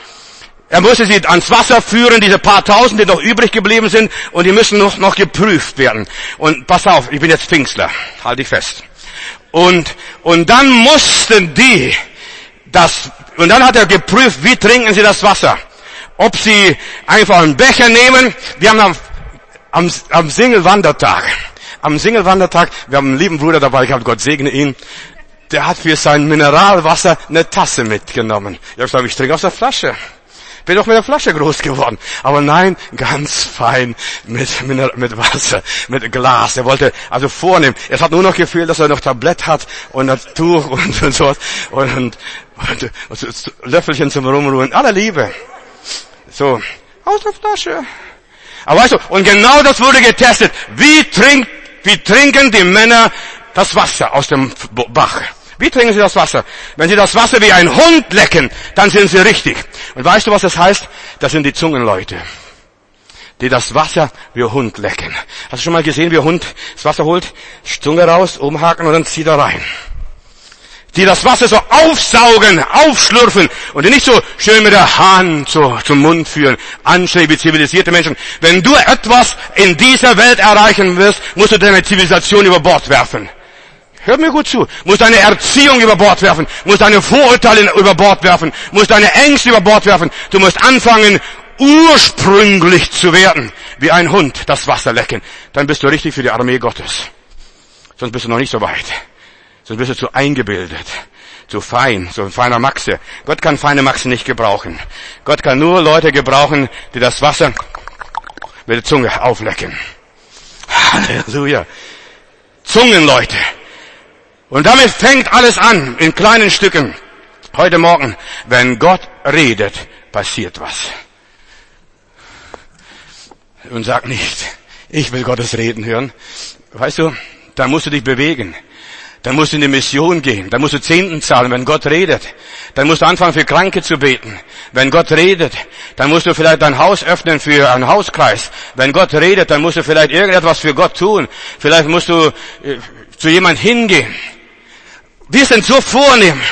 Er musste sie ans Wasser führen, diese paar Tausend, die noch übrig geblieben sind, und die müssen noch, noch geprüft werden. Und pass auf, ich bin jetzt Pfingstler, halt dich fest. Und, und dann mussten die das, und dann hat er geprüft, wie trinken sie das Wasser. Ob sie einfach einen Becher nehmen. Wir haben am, am, am Single-Wandertag, am Single-Wandertag, wir haben einen lieben Bruder dabei gehabt, Gott segne ihn. Der hat für sein Mineralwasser eine Tasse mitgenommen. Ich habe gesagt, ich trinke aus der Flasche. Bin doch mit der Flasche groß geworden. Aber nein, ganz fein mit, mit Wasser, mit Glas. Er wollte also vornehmen. Es hat nur noch gefehlt, dass er noch Tablett hat und das Tuch und, und sowas. Und, und, und, und, und Löffelchen zum Rumruhen. Aller Liebe. So, aus der Flasche. Aber weißt du, und genau das wurde getestet. Wie trinkt, wie trinken die Männer das Wasser aus dem Bach? Wie trinken sie das Wasser? Wenn sie das Wasser wie ein Hund lecken, dann sind sie richtig. Und weißt du, was das heißt? Das sind die Zungenleute, die das Wasser wie ein Hund lecken. Hast du schon mal gesehen, wie ein Hund das Wasser holt? Zunge raus, umhaken und dann zieht er rein. Die das Wasser so aufsaugen, aufschlürfen und die nicht so schön mit der Hand so zum Mund führen. Anständig wie zivilisierte Menschen. Wenn du etwas in dieser Welt erreichen wirst, musst du deine Zivilisation über Bord werfen. Hör mir gut zu. Musst deine Erziehung über Bord werfen. Musst deine Vorurteile über Bord werfen. Musst deine Ängste über Bord werfen. Du musst anfangen, ursprünglich zu werden. Wie ein Hund das Wasser lecken. Dann bist du richtig für die Armee Gottes. Sonst bist du noch nicht so weit. Sonst bist du zu eingebildet. Zu fein. So ein feiner Maxe. Gott kann feine Maxe nicht gebrauchen. Gott kann nur Leute gebrauchen, die das Wasser mit der Zunge auflecken. Halleluja. Zungenleute. Und damit fängt alles an, in kleinen Stücken. Heute Morgen, wenn Gott redet, passiert was. Und sag nicht, ich will Gottes Reden hören. Weißt du, dann musst du dich bewegen. Dann musst du in die Mission gehen. Dann musst du Zehnten zahlen, wenn Gott redet. Dann musst du anfangen, für Kranke zu beten. Wenn Gott redet, dann musst du vielleicht dein Haus öffnen für einen Hauskreis. Wenn Gott redet, dann musst du vielleicht irgendetwas für Gott tun. Vielleicht musst du äh, zu jemand hingehen. Wir sind so vornehm.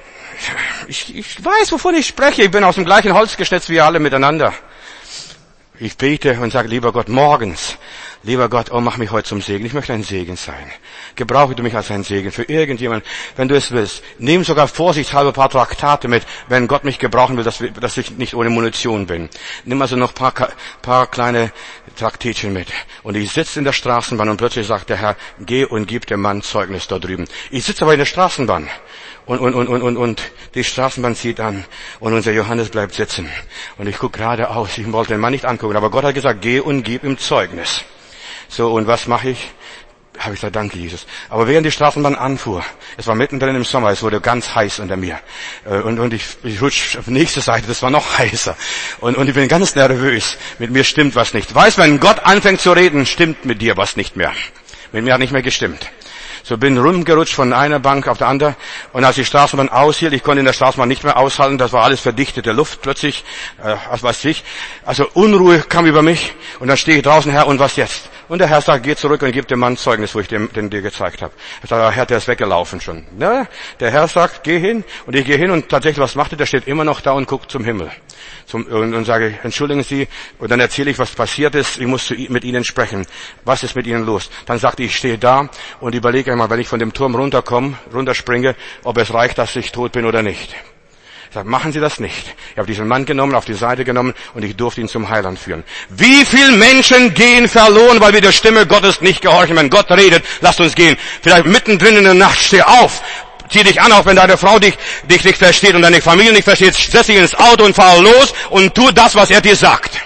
Ich, ich weiß, wovon ich spreche. Ich bin aus dem gleichen Holz geschnitzt wie alle miteinander. Ich bete und sage, lieber Gott, morgens, lieber Gott, oh, mach mich heute zum Segen. Ich möchte ein Segen sein. Gebrauche du mich als ein Segen für irgendjemand, wenn du es willst. Nimm sogar vorsichtshalber ein paar Traktate mit, wenn Gott mich gebrauchen will, dass, dass ich nicht ohne Munition bin. Nimm also noch ein paar, paar kleine Traktätchen mit. Und ich sitze in der Straßenbahn und plötzlich sagt der Herr, geh und gib dem Mann Zeugnis da drüben. Ich sitze aber in der Straßenbahn. Und, und, und, und, und, und die Straßenbahn zieht an und unser Johannes bleibt sitzen. Und ich gucke geradeaus, ich wollte den Mann nicht angucken, aber Gott hat gesagt, geh und gib ihm Zeugnis. So, und was mache ich? Habe ich gesagt, danke Jesus. Aber während die Straßenbahn anfuhr, es war mittendrin im Sommer, es wurde ganz heiß unter mir. Und, und ich, ich rutsche auf die nächste Seite, das war noch heißer. Und, und ich bin ganz nervös. Mit mir stimmt was nicht. Weißt, wenn Gott anfängt zu reden, stimmt mit dir was nicht mehr. Mit mir hat nicht mehr gestimmt. So bin rumgerutscht von einer Bank auf der andere. Und als die Straßenbahn aushielt, ich konnte in der Straßenbahn nicht mehr aushalten, das war alles verdichtete Luft plötzlich, äh, was weiß ich. Also Unruhe kam über mich und dann stehe ich draußen, Herr, und was jetzt? Und der Herr sagt, geh zurück und gib dem Mann Zeugnis, wo ich dem, den dir gezeigt habe. Ich sage, Herr, der ist weggelaufen schon. Ja, der Herr sagt, geh hin. Und ich gehe hin und tatsächlich, was macht er? Der steht immer noch da und guckt zum Himmel. Zum, und, und sage, entschuldigen Sie. Und dann erzähle ich, was passiert ist. Ich muss mit Ihnen sprechen. Was ist mit Ihnen los? Dann sagte ich, ich stehe da und überlege einmal, wenn ich von dem Turm runterkomme, runterspringe, ob es reicht, dass ich tot bin oder nicht. Ich sage, machen Sie das nicht. Ich habe diesen Mann genommen, auf die Seite genommen und ich durfte ihn zum Heiland führen. Wie viele Menschen gehen verloren, weil wir der Stimme Gottes nicht gehorchen? Wenn Gott redet, lasst uns gehen. Vielleicht mittendrin in der Nacht, steh auf. Zieh dich an, auch wenn deine Frau dich, dich nicht versteht und deine Familie nicht versteht. Setz dich ins Auto und fahr los und tu das, was er dir sagt.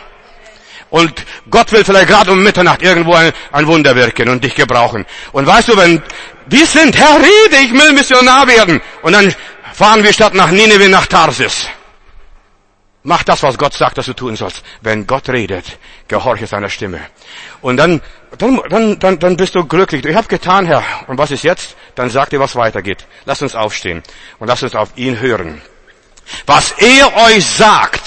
Und Gott will vielleicht gerade um Mitternacht irgendwo ein, ein Wunder wirken und dich gebrauchen. Und weißt du, wenn wir sind, Herr, rede, ich will Missionar werden. Und dann fahren wir statt nach Nineveh nach Tarsis. Mach das, was Gott sagt, dass du tun sollst. Wenn Gott redet, gehorche seiner Stimme. Und dann, dann, dann, dann, dann bist du glücklich. Ich habe getan, Herr. Und was ist jetzt? Dann sag dir, was weitergeht. Lasst uns aufstehen und lasst uns auf ihn hören. Was er euch sagt,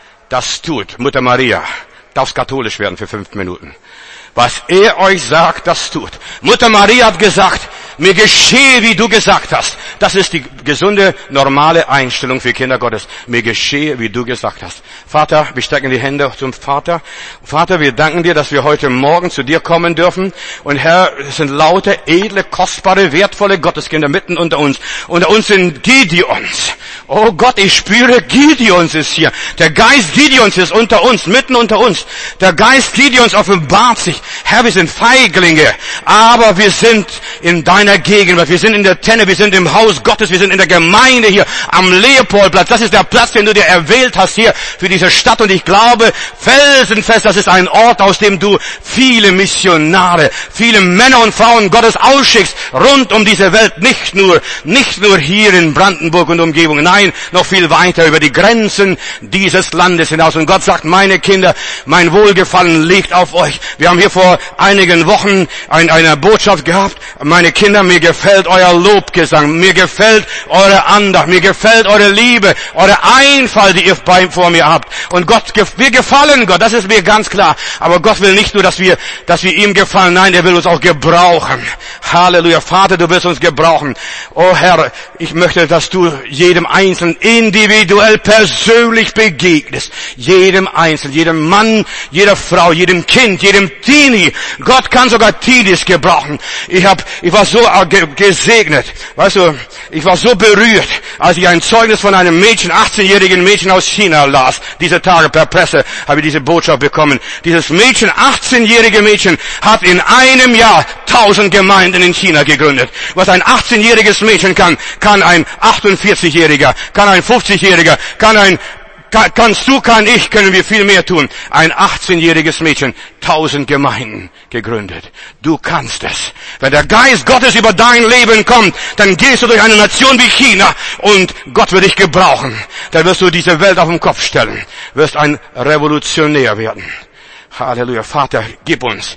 das tut. Mutter Maria, darfst katholisch werden für fünf Minuten. Was er euch sagt, das tut. Mutter Maria hat gesagt, mir geschehe, wie du gesagt hast. Das ist die gesunde, normale Einstellung für Kinder Gottes. Mir geschehe, wie du gesagt hast. Vater, wir strecken die Hände zum Vater. Vater, wir danken dir, dass wir heute Morgen zu dir kommen dürfen. Und Herr, es sind laute, edle, kostbare, wertvolle Gotteskinder mitten unter uns. Unter uns sind Gideons. Oh Gott, ich spüre, Gideons ist hier. Der Geist Gideons ist unter uns, mitten unter uns. Der Geist Gideons offenbart sich. Herr, wir sind Feiglinge, aber wir sind in deiner Gegenwart. Wir sind in der Tenne, wir sind im Haus Gottes, wir sind in der Gemeinde hier am Leopoldplatz. Das ist der Platz, den du dir erwählt hast hier für diese Stadt. Und ich glaube felsenfest, das ist ein Ort, aus dem du viele Missionare, viele Männer und Frauen Gottes ausschickst, rund um diese Welt. Nicht nur, nicht nur hier in Brandenburg und Umgebung. Nein, noch viel weiter über die Grenzen dieses Landes hinaus. Und Gott sagt, meine Kinder, mein Wohlgefallen liegt auf euch. Wir haben hier vor einigen Wochen ein, eine Botschaft gehabt. Meine Kinder, mir gefällt euer Lobgesang, mir gefällt eure Andacht, mir gefällt eure Liebe, eure Einfalt, die ihr bei, vor mir habt. Und Gott, wir gefallen Gott, das ist mir ganz klar. Aber Gott will nicht nur, dass wir, dass wir ihm gefallen, nein, er will uns auch gebrauchen. Halleluja. Vater, du willst uns gebrauchen. Oh Herr, ich möchte, dass du jedem Einzelnen individuell persönlich begegnest. Jedem Einzelnen, jedem Mann, jeder Frau, jedem Kind, jedem Teenie. Gott kann sogar Teenies gebrauchen. Ich hab, ich war so gesegnet. Weißt du, ich war so berührt, als ich ein Zeugnis von einem Mädchen, achtzehnjährigen Mädchen aus China las. Diese Tage per Presse habe ich diese Botschaft bekommen. Dieses Mädchen, achtzehnjährige Mädchen, hat in einem Jahr tausend Gemeinden in China gegründet. Was ein achtzehnjähriges Mädchen kann, kann ein achtundvierzigjähriger, kann ein fünfzigjähriger, kann ein Kannst du, kann ich, können wir viel mehr tun. Ein achtzehnjähriges Mädchen, tausend Gemeinden gegründet. Du kannst es. Wenn der Geist Gottes über dein Leben kommt, dann gehst du durch eine Nation wie China und Gott wird dich gebrauchen. Dann wirst du diese Welt auf den Kopf stellen. Wirst ein Revolutionär werden. Halleluja. Vater, gib uns.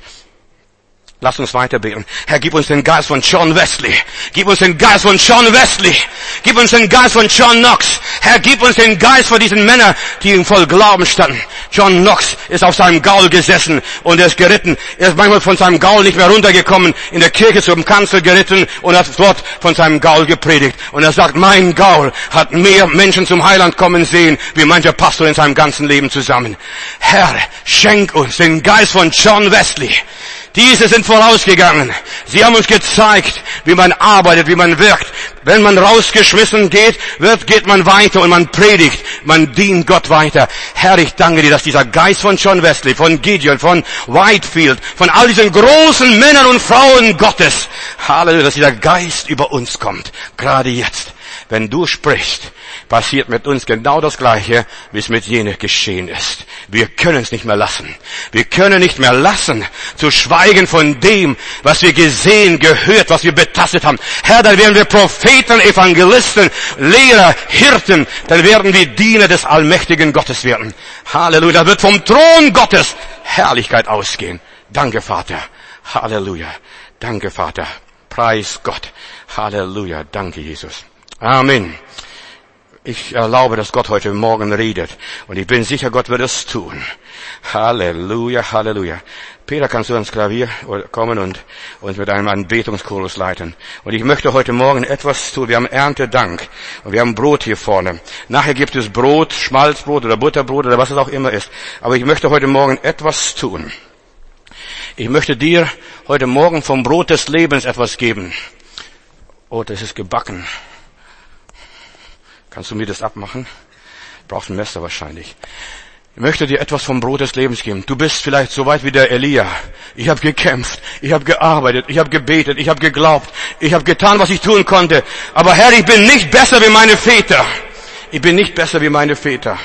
Lass uns weiter beten. Herr, gib uns den Geist von John Wesley. Gib uns den Geist von John Wesley. Gib uns den Geist von John Knox. Herr, gib uns den Geist von diesen Männern, die ihm voll Glauben standen. John Knox ist auf seinem Gaul gesessen und er ist geritten. Er ist manchmal von seinem Gaul nicht mehr runtergekommen, in der Kirche zum Kanzel geritten und hat dort von seinem Gaul gepredigt. Und er sagt, mein Gaul hat mehr Menschen zum Heiland kommen sehen, wie mancher Pastor in seinem ganzen Leben zusammen. Herr, schenk uns den Geist von John Wesley. Diese sind vorausgegangen. Sie haben uns gezeigt, wie man arbeitet, wie man wirkt. Wenn man rausgeschmissen geht, wird, geht man weiter und man predigt. Man dient Gott weiter. Herr, ich danke dir, dass dieser Geist von John Wesley, von Gideon, von Whitefield, von all diesen großen Männern und Frauen Gottes, Halleluja, dass dieser Geist über uns kommt. Gerade jetzt. Wenn du sprichst, passiert mit uns genau das Gleiche, wie es mit jenen geschehen ist. Wir können es nicht mehr lassen. Wir können nicht mehr lassen, zu schweigen von dem, was wir gesehen, gehört, was wir betastet haben. Herr, dann werden wir Propheten, Evangelisten, Lehrer, Hirten, dann werden wir Diener des allmächtigen Gottes werden. Halleluja, da wird vom Thron Gottes Herrlichkeit ausgehen. Danke, Vater. Halleluja. Danke, Vater. Preis Gott. Halleluja. Danke, Jesus. Amen. Ich erlaube, dass Gott heute Morgen redet. Und ich bin sicher, Gott wird es tun. Halleluja, Halleluja. Peter, kannst du ans Klavier kommen und uns mit einem Anbetungschorus leiten? Und ich möchte heute Morgen etwas tun. Wir haben Erntedank. Und wir haben Brot hier vorne. Nachher gibt es Brot, Schmalzbrot oder Butterbrot oder was es auch immer ist. Aber ich möchte heute Morgen etwas tun. Ich möchte dir heute Morgen vom Brot des Lebens etwas geben. Oh, das ist gebacken. Kannst du mir das abmachen? Brauchst ein Messer wahrscheinlich. Ich möchte dir etwas vom Brot des Lebens geben. Du bist vielleicht so weit wie der Elia. Ich habe gekämpft, ich habe gearbeitet, ich habe gebetet, ich habe geglaubt, ich habe getan, was ich tun konnte. Aber Herr, ich bin nicht besser wie meine Väter. Ich bin nicht besser wie meine Väter.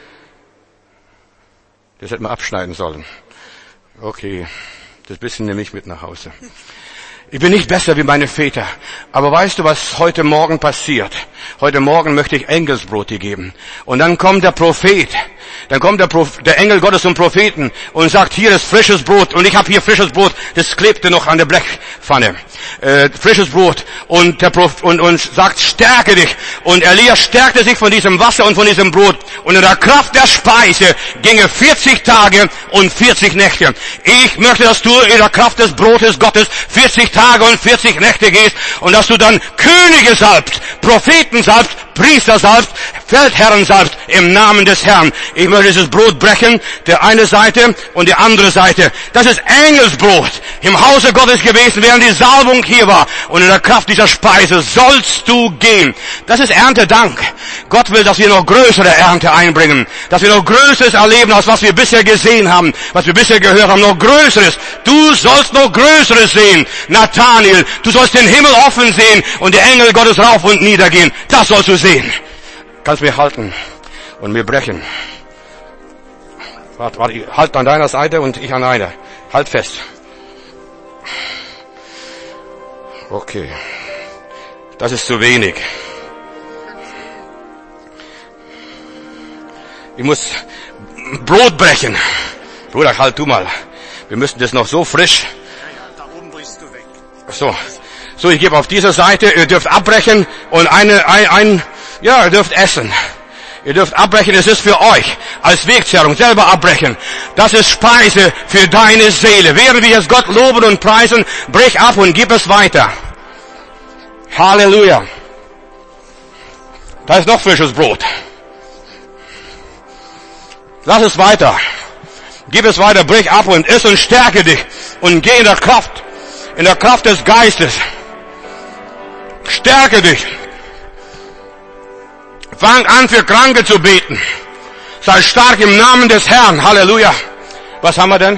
Das hätte man abschneiden sollen. Okay, das bisschen nehme ich mit nach Hause. Ich bin nicht besser wie meine Väter. Aber weißt du, was heute Morgen passiert? Heute Morgen möchte ich Engelsbrot dir geben. Und dann kommt der Prophet. Dann kommt der, Proph- der Engel Gottes zum Propheten und sagt, hier ist frisches Brot. Und ich habe hier frisches Brot. Das klebte noch an der Blechpfanne. Äh, frisches Brot. Und der Proph- und, und sagt, stärke dich. Und Elia stärkte sich von diesem Wasser und von diesem Brot. Und in der Kraft der Speise ginge vierzig Tage und vierzig Nächte. Ich möchte, dass du in der Kraft des Brotes Gottes vierzig Tage und vierzig Nächte gehst und dass du dann Könige salbst, Propheten salbst, Priester salbst, Feldherren salbst im Namen des Herrn. Ich möchte dieses Brot brechen, der eine Seite und die andere Seite. Das ist Engelsbrot im Hause Gottes gewesen, während die Salbung hier war. Und in der Kraft dieser Speise sollst du gehen. Das ist Erntedank. Gott will, dass wir noch größere Ernte einbringen, dass wir noch Größeres erleben, als was wir bisher gesehen haben, was wir bisher gehört haben, noch Größeres. Du sollst noch Größeres sehen, Nathanael. Du sollst den Himmel offen sehen und die Engel Gottes rauf und nieder gehen. Das sollst du sehen. Kannst mir halten und mir brechen. Warte, warte, halt an deiner Seite und ich an einer. Halt fest. Okay. Das ist zu wenig. Ich muss Brot brechen. Bruder, halt du mal. Wir müssen das noch so frisch. Da oben brichst du weg. So. So, ich gebe auf dieser Seite, ihr dürft abbrechen und eine, ein, ein, ja, ihr dürft essen. Ihr dürft abbrechen, es ist für euch als Wegzehrung, selber abbrechen. Das ist Speise für deine Seele. Während wir jetzt Gott loben und preisen, brech ab und gib es weiter. Halleluja. Da ist noch frisches Brot. Lass es weiter. Gib es weiter, brech ab und iss und stärke dich. Und geh in der Kraft, in der Kraft des Geistes. Stärke dich. Fang an, für Kranke zu beten. Sei stark im Namen des Herrn. Halleluja. Was haben wir denn?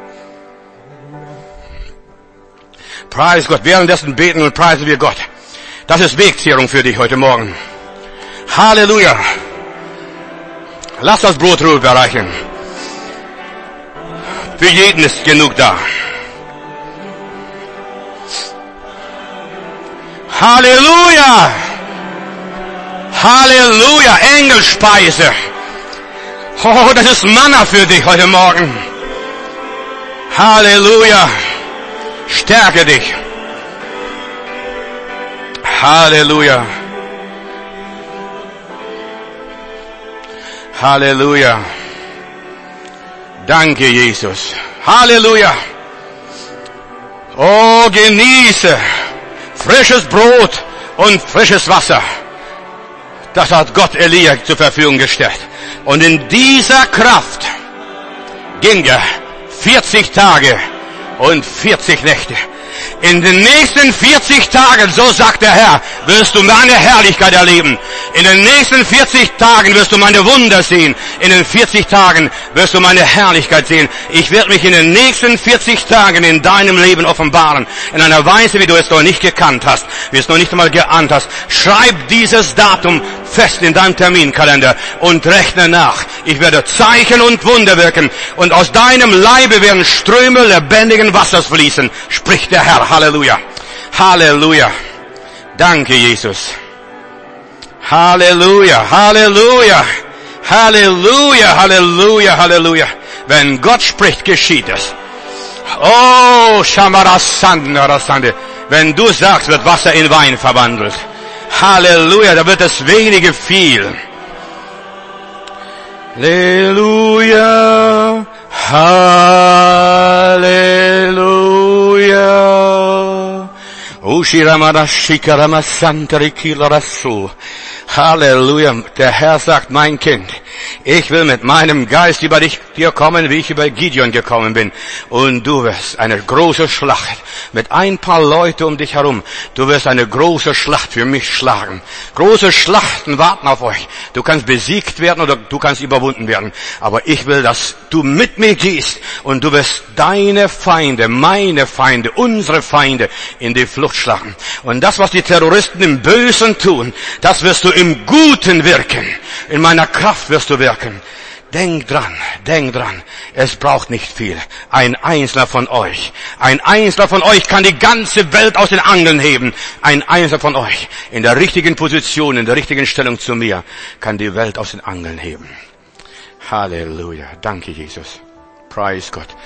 Preis Gott. Währenddessen beten und preisen wir Gott. Das ist Wegzehrung für dich heute Morgen. Halleluja. Lass das Brot rüberreichen. Für jeden ist genug da. Halleluja. Halleluja, Engelspeise. Oh, das ist Manna für dich heute Morgen. Halleluja. Stärke dich. Halleluja. Halleluja. Danke, Jesus. Halleluja. Oh, genieße frisches Brot und frisches Wasser. Das hat Gott Elia zur Verfügung gestellt. Und in dieser Kraft ging er vierzig Tage und vierzig Nächte. In den nächsten vierzig Tagen, so sagt der Herr, wirst du meine Herrlichkeit erleben. In den nächsten vierzig Tagen wirst du meine Wunder sehen. In den vierzig Tagen wirst du meine Herrlichkeit sehen. Ich werde mich in den nächsten vierzig Tagen in deinem Leben offenbaren. In einer Weise, wie du es noch nicht gekannt hast, wie es noch nicht einmal geahnt hast. Schreib dieses Datum fest in deinem Terminkalender und rechne nach. Ich werde Zeichen und Wunder wirken. Und aus deinem Leibe werden Ströme lebendigen Wassers fließen, spricht der Herr. Halleluja. Halleluja. Danke, Jesus. Halleluja. Halleluja. Halleluja. Halleluja. Halleluja. Wenn Gott spricht, geschieht es. Oh, Shamarasande. Wenn du sagst, wird Wasser in Wein verwandelt. Halleluja. Da wird das wenige viel. Halleluja. Halleluja. Halleluja. Der Herr sagt, mein Kind, ich will mit meinem Geist über dich dir kommen, wie ich über Gideon gekommen bin. Und du wirst eine große Schlacht mit ein paar Leuten um dich herum. Du wirst eine große Schlacht für mich schlagen. Große Schlachten warten auf euch. Du kannst besiegt werden oder du kannst überwunden werden. Aber ich will, dass du mit mir gehst und du wirst deine Feinde, meine Feinde, unsere Feinde in die Flucht schlagen. Und das, was die Terroristen im Bösen tun, das wirst du im Guten wirken. In meiner Kraft wirst du wirken. Denk dran, denk dran. Es braucht nicht viel. Ein Einzelner von euch, ein Einzelner von euch kann die ganze Welt aus den Angeln heben. Ein Einzelner von euch in der richtigen Position, in der richtigen Stellung zu mir, kann die Welt aus den Angeln heben. Halleluja. Danke, Jesus. Preis Gott.